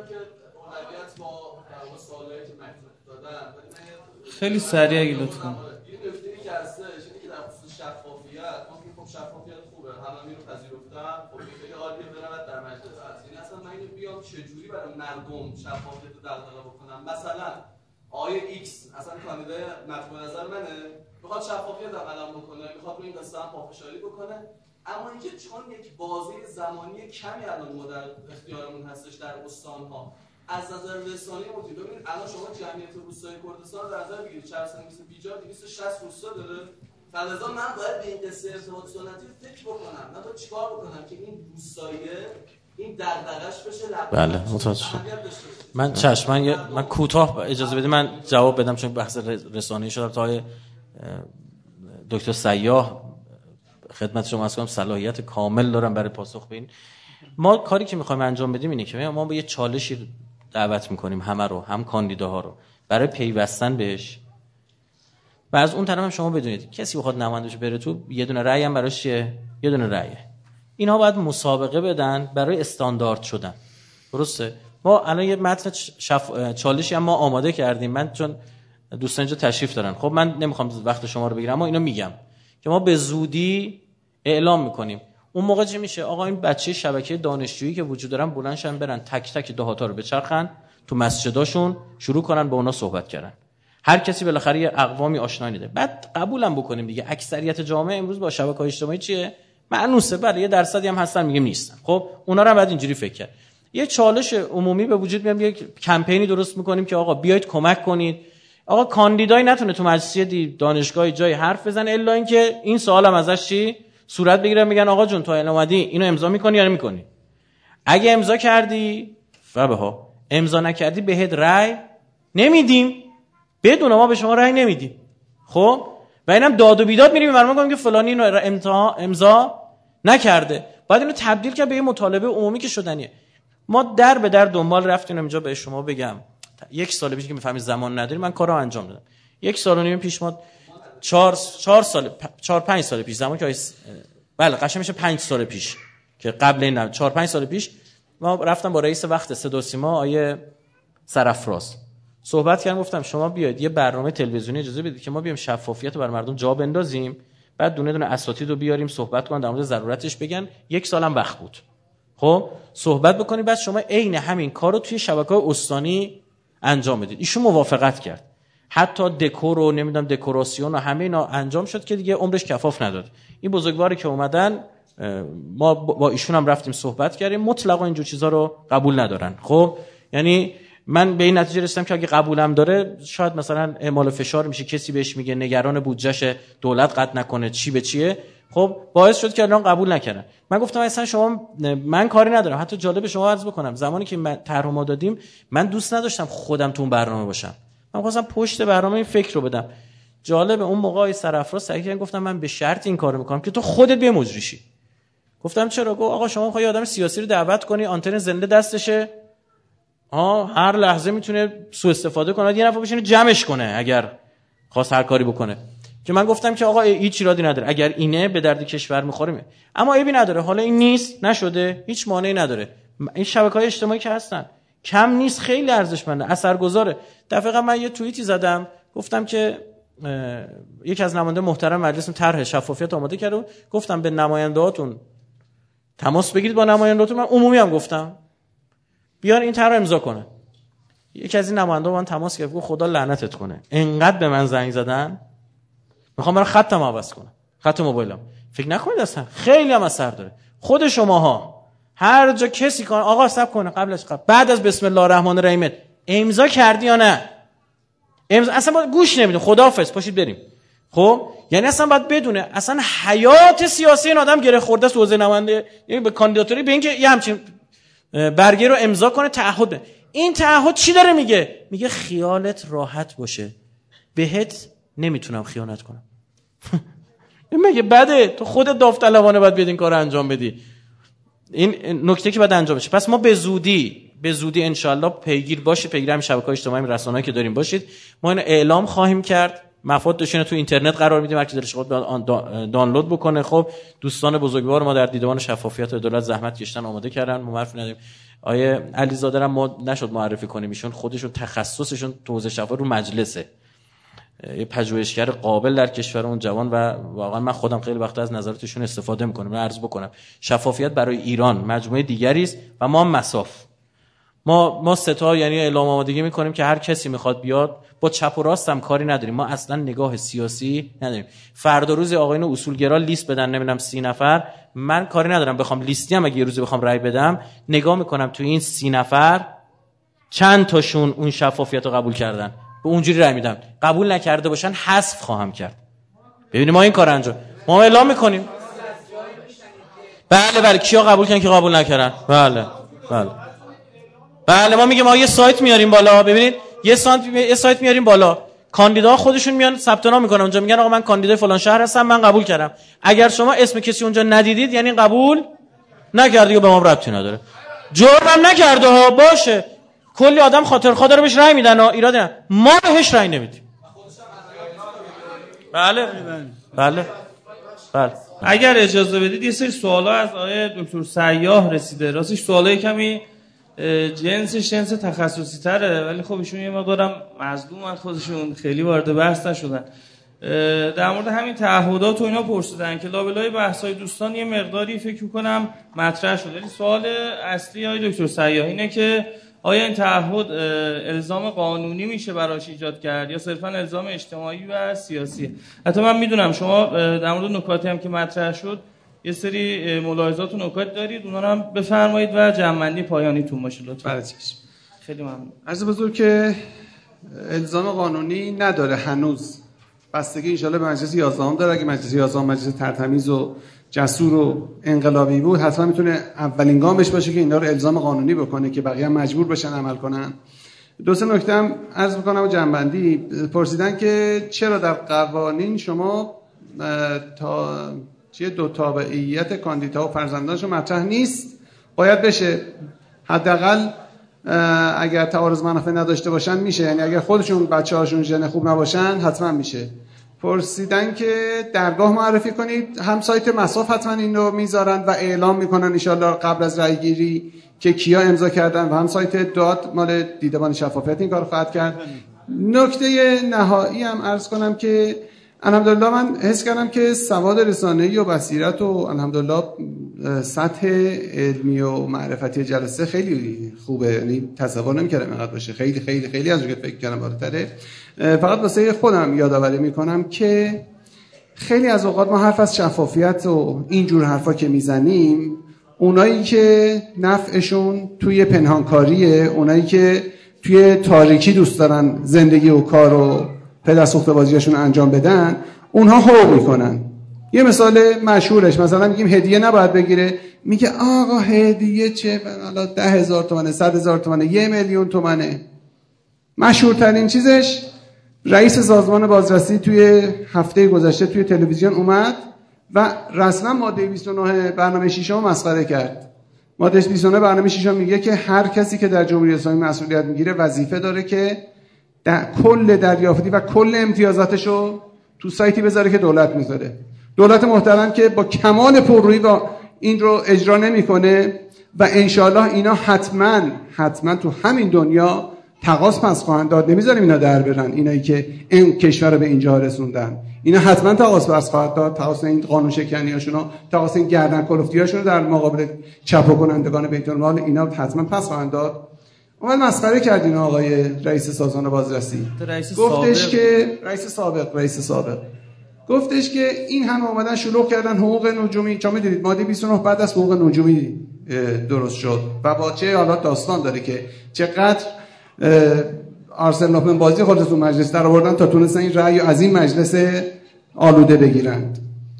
خیلی سریع اگه لطفا. این نکته‌ای که هستش اینه که در خصوص شفافیت، ما که خب شفافیت خوبه، همه رو پذیرفتم، خب خیلی عالیه، برم در مجلس هست. این اصلا من اینو بیام چجوری برای مردم شفافیت رو دغدغه بکنم. مثلا آیه ایکس اصلا کاندیدای مطبوع نظر منه، میخواد شفافیت عمل بکنه، میخواد رو این قصه هم پافشاری بکنه، اما اینکه چون یک بازه زمانی کمی الان ما در اختیارمون هستش در استان‌ها، از نظر رسانه‌ای مطلب ببینید الان شما جمعیت روستای کردستان در نظر بگیرید، چهارسنگ مثل بیجار 260 روستا داره. فلزا من باید به این قصه ارتباط سنتی فکر بکنم، من باید چیکار بکنم که این روستاییه این دغدغه‌اش بشه. بله متوجه شدم. من چشم من کوتاه اجازه بدید من جواب بدم، چون بحث رسانه‌ای شده تا دکتر سیاح خدمت شما عرض کنم صلاحیت کامل دارم برای پاسخ به این. ما کاری که می‌خوایم انجام بدیم اینه که ما با یه چالشی دعوت می‌کنیم همه رو، هم کاندیداها رو، برای پیوستن بهش. و از اون طرف هم شما بدونید کسی بخواد نمایندش بره تو، یه دونه رأی هم براش چیه؟ یه دونه رأیه. اینها باید مسابقه بدن برای استاندارد شدن. درسته؟ ما الان یه متن چالشی هم ما آماده کردیم. من چون دوستان اینجا تشریف دارن، خب من نمیخوام وقت شما رو بگیرم، اما اینو میگم که ما به زودی اعلام میکنیم. اون موقع چه میشه؟ آقا این بچه شبکه دانشجویی که وجود دارن بلند شن برن تک تک دهاتا رو بچرخن تو مسجداشون، شروع کنن با اونا صحبت کردن. هر کسی بالاخره یه اقوامی آشنایی داره. بعد قبولم بکنیم دیگه، اکثریت جامعه امروز با شبکه‌های اجتماعی چیه؟ معنوسه. بله یه درصدی هم هستن میگیم نیستن. خب اونا رو هم بعد اینجوری فکر کرد. یه چالش عمومی به وجود میاد، یک کمپینی درست میکنیم که آقا بیایید کمک کنید. آقا کاندیدای نتونه تو مجلس دانشگاهی جای حرف بزنه الا اینکه این سوالم ازش چی صورت بگیره، میگن آقا جون تو اومدی اینو امضا میکنی یا نمیکنی؟ اگه امضا کردی فبها، امضا نکردی بهت رأی نمیدیم، بدون ما به شما رأی نمیدیم. خب و اینم داد و بیداد میریم مردم میگم که فلانی اینو امضا نکرده، بعد اینو تبدیل کرد به یه مطالبه عمومی که شدنیه. ما در به در دنبال رفتیم. اینجا به شما بگم 1 سال پیش که میفهمید زمان نداریم، من کارو انجام دادم. 1 سال و نیم پیش ما 4-5 سال پیش، زمان که بله قشنگ میشه 5 سال پیش که قبل این 4-5 سال پیش ما رفتم با رئیس وقت صدا و سیما آیه سرافراز صحبت کردم، گفتم شما بیاید یه برنامه تلویزیونی اجازه بدید که ما بیام شفافیت رو برای مردم جا بندازیم، بعد دونه دونه اساتید رو بیاریم صحبت کنن در مورد ضرورتش بگن. 1 سالم وقت بود. خب صحبت بکنید، بعد شما عین همین کارو توی شبکه‌های استانی انجام بدید. ایشون موافقت کرد. حتی دکور و نمیدونم دکوراسیون و همه اینا انجام شد که دیگه عمرش کفاف نداد. این بزرگواری که اومدن ما با ایشون هم رفتیم صحبت کردیم، مطلقا اینجور چیزا رو قبول ندارن. خب یعنی من به این نتیجه رسیدم که اگه قبولم داره شاید مثلا اعمال فشار میشه، کسی بهش میگه نگران بودجهش دولت قطع نکنه چی به چیه، خب باعث شد که الان قبول نکردن. من گفتم اصلا شما، من کاری ندارم. حتی جالب شما عرض بکنم زمانی که طرح ما دادیم من دوست نداشتم خودم تو اون برنامه باشم، من خواستم پشت برنامه این فکر رو بدم. جالب اون موقع سرافراز سعی کردن گفتم من به شرط این کارو میکنم که تو خودت بیا مجری شی. گفتم چرا؟ گفت آقا شما میخوای آدم سیاسی رو دعوت کنی آنتن زنده دستشه، هر لحظه میتونه سوء استفاده کنه، یه نفر بشینه جمعش کنه اگر خواست هر کاری بکنه. که من گفتم که آقا هیچ ایرادی نداره، اگر اینه به درد کشور میخوره، اما عیبی نداره، حالا این نیست نشده هیچ مانعی نداره. این شبکه‌های اجتماعی که هستن کم نیست، خیلی ارزشمنده، اثرگذاره. دفعه من یه توییتی زدم گفتم که یکی از نماینده محترم مجلس طرح شفافیت آماده کرده، گفتم به نماینده‌هاتون تماس بگیرید با نماینده‌هاتون. من عمومی هم گفتم بیان این طرح امضا کنه. یکی از این نماینده‌ها من تماس گرفت گفت خدا لعنتت کنه، انقدر به من زنگ زدن میخوام برای خطم عوض کنم، خط موبایلم. فکر نکنید اصلا خیلی هم اثر داره. خود شماها هر جا کسی کنه آقا صبر کنه قبلش بعد از بسم الله الرحمن الرحیم امضا کردی یا نه؟ امضا اصلا گوش نمیدون، خداحافظ پاشید بریم. خب یعنی اصلا باید بدونه اصلا حیات سیاسی این آدم گره خورده است. حوزه نماینده یعنی به کاندیداتوری به اینکه یه همچین برگه رو امضا کنه، تعهد به این تعهد چی داره میگه؟ میگه خیالت راحت باشه بهت نمیتونم خیانت کنم. میگه بده تو خودت داوطلبانه باید بدین کارو انجام بدی. این نکته که باید انجام بشه. پس ما به زودی انشالله پیگیر باشید، پیگیر همین شبکه‌های اجتماعی رسانه‌ای که داریم باشید. ما اینو اعلام خواهیم کرد، مفادش تو اینترنت قرار میدیم، هر کی دلش بخواد دانلود بکنه. خب دوستان بزرگوار ما در دیدبان شفافیت دولت زحمت کشیدن، آماده کردن، ما معرفی نداریم. آیه علیزاده را ما نشد معرفی کنیم، ایشون خودشون تخصصشون تو حوزه شفافیت رو مجلسه، یه پژوهشگر قابل در کشور اون جوان، و واقعا من خودم خیلی وقت از نظراتشون استفاده میکنم. من عرض بکنم شفافیت برای ایران مجموعه دیگری است و ما مساف ما ستا یعنی اعلام آمادگی میکنیم که هر کسی میخواد بیاد، با چپ و راست هم کاری نداریم، ما اصلا نگاه سیاسی نداریم. فردا روز آقایون اصولگرا لیست بدن نمیدونم 30 نفر، من کاری ندارم بخوام لیستی هم اگه یه روزی بخوام رای بدم نگاه میکنم تو این 30 نفر چند تاشون اون شفافیت رو قبول کردن، به اونجوری رای میدم. قبول نکرده باشن حذف خواهم کرد. ببینید ما این کار انجام ما اعلام میکنیم. بله کیا قبول کردن که قبول نکردن. بله ما میگیم ما یه سایت میاریم بالا، ببینید یه سایت میاریم بالا، کاندیدا خودشون میان ثبت نام میکنن اونجا، میگن آقا من کاندیدای فلان شهر هستم، من قبول کردم. اگر شما اسم کسی اونجا ندیدید یعنی قبول نکردید، به ما ربطی نداره. جرم نکرده ها، باشه کلی آدم خاطر بهش رای میدن ها، ایرادی نداره، ما بهش رای نمیدیم. بله اگر اجازه بدید یه سری سوالا از آقای دکتر سیاح رسیده. راستش سوالای کمی جنس تخصصی تره، ولی خب ایشون یه مقدارم مظلومن خودشون، خیلی وارد بحث نشدن. در مورد همین تعهدات و اینا پرسیدن که لابلای بحث‌های دوستان یه مقداری فکر می‌کنم مطرح شده. ولی سوال اصلی آقای دکتر سیاح اینه که آیا این تعهد الزام قانونی میشه براش ایجاد کرد یا صرفا الزام اجتماعی و سیاسی؟ حتی من میدونم شما در مورد نکاتی هم که مطرح شد یه سری ملاحظات و نکات دارید، اونا رو هم بفرمایید و جمع‌بندی پایانیتون باشه لطفا. بله چشم. خیلی ممنون. عرض بزرگ که الزام قانونی نداره هنوز، بستگی انشالله به مجلس 11 داره. اگه مجلس 11 مجلس ترتمیز و جسور و انقلابی بود حتما میتونه اولین گامش باشه که اینا رو الزام قانونی بکنه که بقیه هم مجبور بشن عمل کنن. دو سه نکته هم عرض می‌کنم و جنبندی. پرسیدن که چرا در قوانین شما دو تابعیت کاندیدا و فرزندانشون مطرح نیست؟ باید بشه. حداقل اگر تعارض منافع نداشته باشن میشه، یعنی اگر خودشون بچه‌هاشون ژن خوب نباشن حتما میشه. پرسیدن که درگاه معرفی کنید، هم سایت مصاف حتما این رو میذارن و اعلام میکنن انشالله قبل از رای گیری که کیا امضا کردن، و هم سایت داد مال دیدبان شفافیت این کار خواهد کرد. نکته نهایی هم عرض کنم که الحمدلله من حس کردم که سواد رسانه‌ای و بصیرت و الحمدلله سطح علمی و معرفتی جلسه خیلی خوبه، یعنی تصور نمی‌کردم اینقدر باشه، خیلی خیلی خیلی از اون که فکر کردم بالاتره. فقط واسه خودم یادآوری می‌کنم که خیلی از اوقات ما حرف از شفافیت و اینجور حرفا که میزنیم، اونایی که نفعشون توی پنهانکاریه، اونایی که توی تاریکی دوست دارن زندگی و کار و پدر سوخته بازیاشون انجام بدن، اونها حقوق میکنن. یه مثال مشهورش مثلا میگیم هدیه نباید بگیره، میگه آقا هدیه چه، حالا 10,000 تومنه، 100,000 تومنه، 1,000,000 تومنه. مشهورترین چیزش رئیس سازمان بازرسی توی هفته گذشته توی تلویزیون اومد و رسما ماده 29 برنامه 6 مسخره کرد. ماده 29 برنامه 6 میگه که هر کسی که در جمهوری اسلامی مسئولیت میگیره وظیفه داره که کل دریافتی و کل امتیازاتشو تو سایتی بذاره که دولت میذاره. دولت محترم که با کمال پررویی با این رو اجرا نمیکنه و انشالله اینا حتما تو همین دنیا تقاضا پس خواهند داد. نمیذاریم اینا در برن، اینایی که این کشور رو به اینجا رسوندن، اینا حتما تقاضا پس خواهد داد. تقاضا این قانون شکنیاشونو، تقاضا این گردن کلفتیاشونو در مقابل چپا کنندگان بیت المال اینا حتما پس خواهند داد. اول مسخره کردین آقای رئیس سازمان بازرسی، گفتش که رئیس سابق گفتش که این همه اومدن شلوغ کردن حقوق نجومی. چون میدونید ماده 29 بعد از حقوق نجومی درست شد و با چه حالات داستان داره که چقدر آرسنال لوپن بازی خودتون مجلس در آوردن تا تونستن این رأی از این مجلس آلوده بگیرند.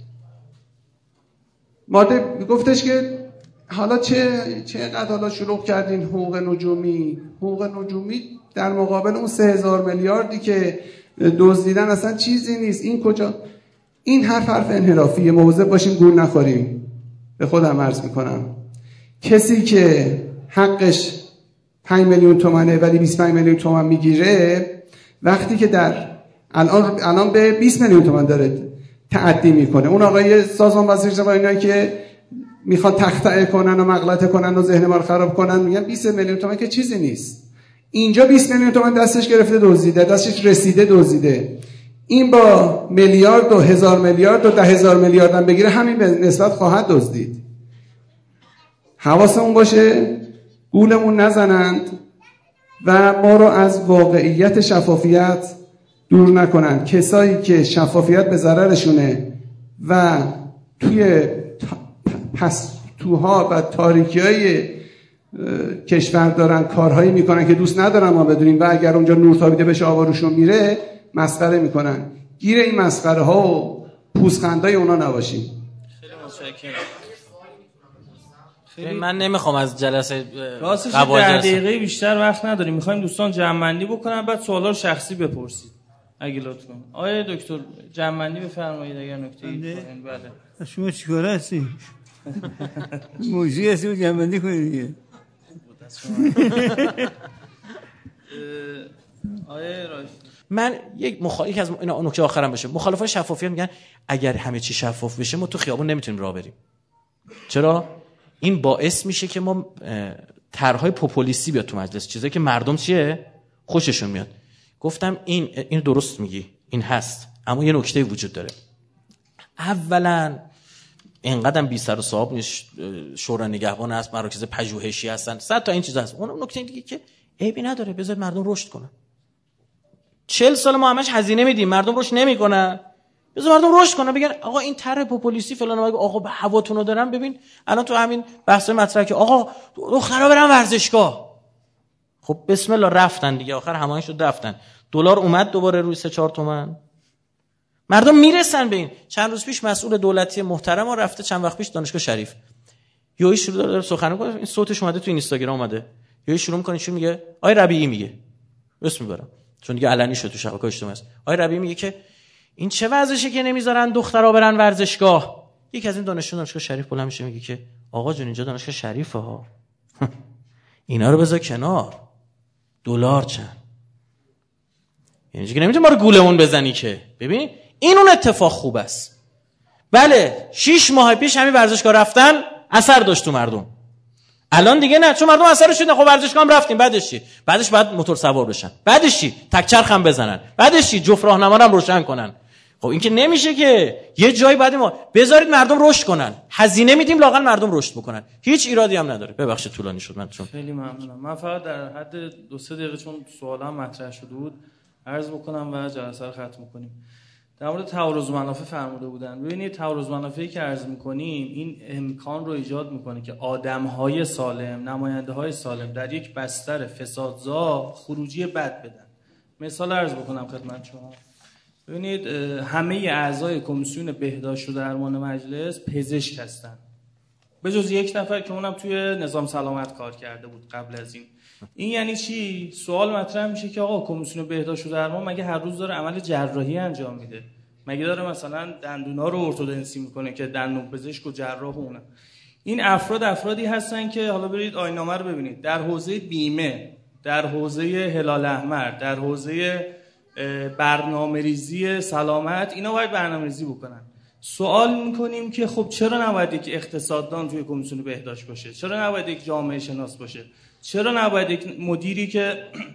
ماده گفتش که حالا چقدر حالا شلوغ کردین حقوق نجومی در مقابل اون 3,000 میلیاردی که دزدیدن اصلا چیزی نیست. این کجا؟ این حرف انحرافیه. مواظب باشیم گول نخوریم. به خودم عرض میکنم کسی که حقش 5 میلیون تومنه ولی 25 میلیون تومن میگیره، وقتی که در الان به 20 میلیون تومن داره تعدی میکنه، اون آقای سازمان بازرسی و اینایی که میخوان تخطئه کنن و مغلطه کنن و ذهن ما رو خراب کنن میگن 20 میلیون تومان که چیزی نیست. اینجا 20 میلیون تومان دستش گرفته دزدیده، دستش رسیده دزدیده. این با میلیارد و 1000 میلیارد و 10,000 میلیارد هم بگیره همین به نسبت خواهد دزدید. حواسمون باشه گولمون نزنند و ما رو از واقعیت شفافیت دور نکنند. کسایی که شفافیت به ضررشونه و توی پستوها و تاریکی‌های کشور دارن کارهایی میکنن که دوست ندارن ما بدونیم و اگر اونجا نور تابیده بشه آواروشون میره مسخره میکنن. گیر این مسخره ها و پوزخندای اونا نباشیم. خیلی متشکرم. من نمیخوام از جلسه راستش 10 دقیقه بیشتر وقت نداریم، میخوایم دوستان جمع‌بندی بکنن بعد سوالا رو شخصی بپرسید اگه لطف کنید. آقای دکتر جمع‌بندی بفرمایید اگر نکته‌ای دارین. بله شما چیکار هستی؟ موضوعی هستی رو جمع‌بندی کنید دیگه. آقای راشد من یک مخالف از اینا نکته آخرم باشه. مخالفای شفافیت میگن اگر همه چی شفاف بشه ما تو خیابون نمیتونیم راه بریم. چرا؟ این باعث میشه که ما طرح‌های پوپولیستی بیاد تو مجلس، چیزایی که مردم چیه خوششون میاد. گفتم این درست میگی، این هست، اما یه نکته وجود داره. اولا اینقدرم بی سر و صاحب نیست، شورای نگهبان هست، مراکز پژوهشی هستن، 100 تا این چیزا هست. اون نکته دیگه که عیبی نداره، بذار مردم رشد کنن. 40 سال ما همش هزینه میدیم، مردم رشد نمیکنن. بذار مردم رشد کنن، بگن آقا این طرح پوپولیستی فلان، آقا به هواتونو دارن. ببین الان تو همین بحث مطرح که آقا دخترا برن ورزشگاه، خب بسم الله رفتن دیگه، آخر همایش شد رفتن. دلار اومد دوباره روی 3-4 تومن، مردم میرسن به این. چند روز پیش مسئول دولتی محترم ها رفته، چند وقت پیش دانشگاه شریف، یهو شروع داره سخن میکنه، این صوتش اومده تو اینستاگرام اومده، یهو شروع میکنه چی میگه؟ آقای ربیعی میگه، اسم میبرم چون دیگه علنی شد تو شبکه‌های اجتماعی است. آقای ربیعی میگه که این چه وضعشه که نمیذارن دخترها برن ورزشگاه. یکی از این دانشگاه شریف بلند میشه میگه که آقا جون اینجا دانشگاه شریفه ها، اینا رو بذار کنار، دلار چند، یعنی که نمیتونی ما رو گولمون بزنی که. ببین این اون اتفاق خوب است. بله 6 ماه پیش همین ورزشگاه رفتن اثر داشت تو مردم، الان دیگه نه، چون مردم اثرش شد. خب ورزشگاه هم رفتیم، بعدش چی؟ بعدش بعد موتور سوار بشن، بعدش چی؟ تک چرخ هم بزنن، بعدش چی؟ جفت راهنما هم روشن کنن. خب این که نمیشه که یه جایی بعد ما بذارید مردم رشد کنن، هزینه میدیم لااقل مردم رشد بکنن. هیچ ایرادی هم نداره. ببخشید طولانی شد من چون خیلی ممنونم. من فقط در حد 2-3 دقیقه چون سوالام مطرح شده بود عرض بکنم و جلسه رو ختم کنیم. در مورد تعارض منافع فرموده بودن. ببینید تعارض منافعی که عرض می‌کنیم این امکان رو ایجاد می‌کنه که آدم‌های سالم، نماینده‌های سالم در یک بستر فسادزا خروجی بد بدن. مثال عرض بکنم خدمت شما. ببینید همه اعضای کمیسیون بهداشت و درمان مجلس پزشک هستن. به جز یک نفر که اونم توی نظام سلامت کار کرده بود قبل از این. این یعنی چی؟ سوال مطرح میشه که آقا کمیسیون بهداشت و درمان مگه هر روز داره عمل جراحی انجام میده؟ مگه داره مثلا دندونا رو ارتودنسی میکنه که دندون پزشک و جراح اونه؟ این افرادی هستن که حالا برید آیین‌نامه رو ببینید، در حوزه بیمه، در حوزه هلال احمر، در حوزه برنامه‌ریزی سلامت، اینا باید برنامه‌ریزی بکنن. سوال میکنیم که خب چرا نباید یک اقتصاددان توی کمیسیون بهداشت باشه؟ چرا نباید یک جامعه شناس باشه؟ چرا نباید یک مدیری که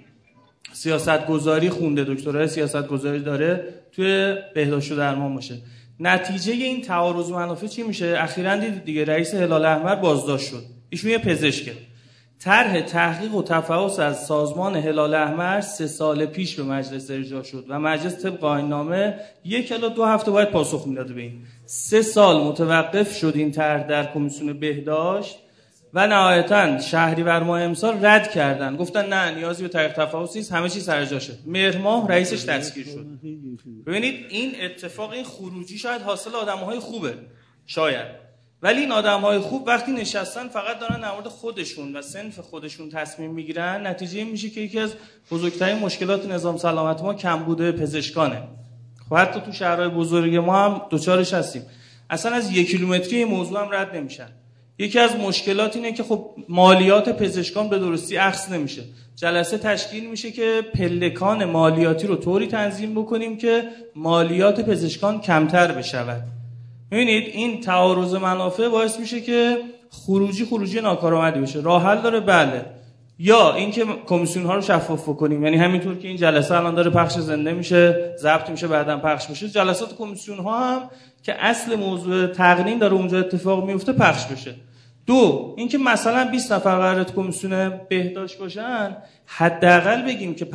سیاستگذاری خونده، دکترای سیاستگذاری داره توی بهداشت و درمان باشه؟ نتیجه این تعارض منافع چی میشه؟ اخیراً دیدید دیگه رئیس هلال احمر بازداشت شد. ایشون یه پزشکه. طرح تحقیق و تفحص از سازمان هلال احمر 3 سال پیش به مجلس ارجاع شد و مجلس طبق آیین‌نامه 1 الی 2 هفته باید پاسخ میداده به این. 3 سال متوقف شد این طرح در کمیسیون بهداشت و نهایتاً شهریور ماه امسال رد کردن، گفتن نه نیازی به تحقیق تفحص نیست، همه چیز سر جاشه. مهر ماه رئیسش دستگیر شد. ببینید این اتفاق، این خروجی شاید حاصل آدم‌های خوبه، شاید، ولی این آدم‌های خوب وقتی نشستن فقط دارن در مورد خودشون و صنف خودشون تصمیم میگیرن، نتیجه این میشه که یکی از بزرگترین مشکلات نظام سلامت ما کمبود پزشکانه. خب حتی تو شهرهای بزرگ ما هم دوچارش هستیم. اصلا از 1 کیلومتری این موضوع هم رد نمیشن. یکی از مشکلات اینه که خب مالیات پزشکان به درستی اخذ نمیشه. جلسه تشکیل میشه که پلکان مالیاتی رو طوری تنظیم بکنیم که مالیات پزشکان کمتر بشود. ببینید این تعارض منافع باعث میشه که خروجی ناکارآمدی بشه. راه حل داره؟ بله. یا اینکه کمیسیون ها رو شفاف کنیم، یعنی همینطور که این جلسه الان داره پخش زنده میشه، ضبط میشه، بعداً پخش میشه، جلسات کمیسیون ها هم که اصل موضوع تقنین داره اونجا اتفاق میفته پخش بشه. 2 اینکه مثلا 20 نفر قراره کمیسیون بهداشت باشن، حداقل بگیم که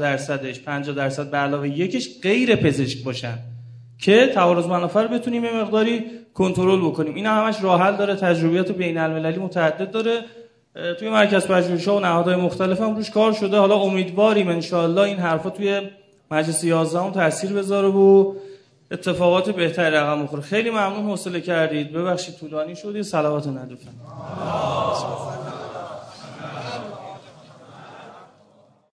50% به علاوه یکش غیر پزشک باشن که تعارض منافع رو بتونیم یه مقداری کنترل بکنیم. اینا همش راه حل داره، تجربیات بین‌المللی متعدد داره، توی مرکز پژوهش‌ها و نهادهای مختلف هم روش کار شده. حالا امیدواریم ان شاءالله این حرفا توی مجلس 11 هم تاثیر بذاره و اتفاقات بهتری رقم بخوره. خیلی ممنون حوصله کردید. ببخشید طولانی شد. صلوات ندیدم.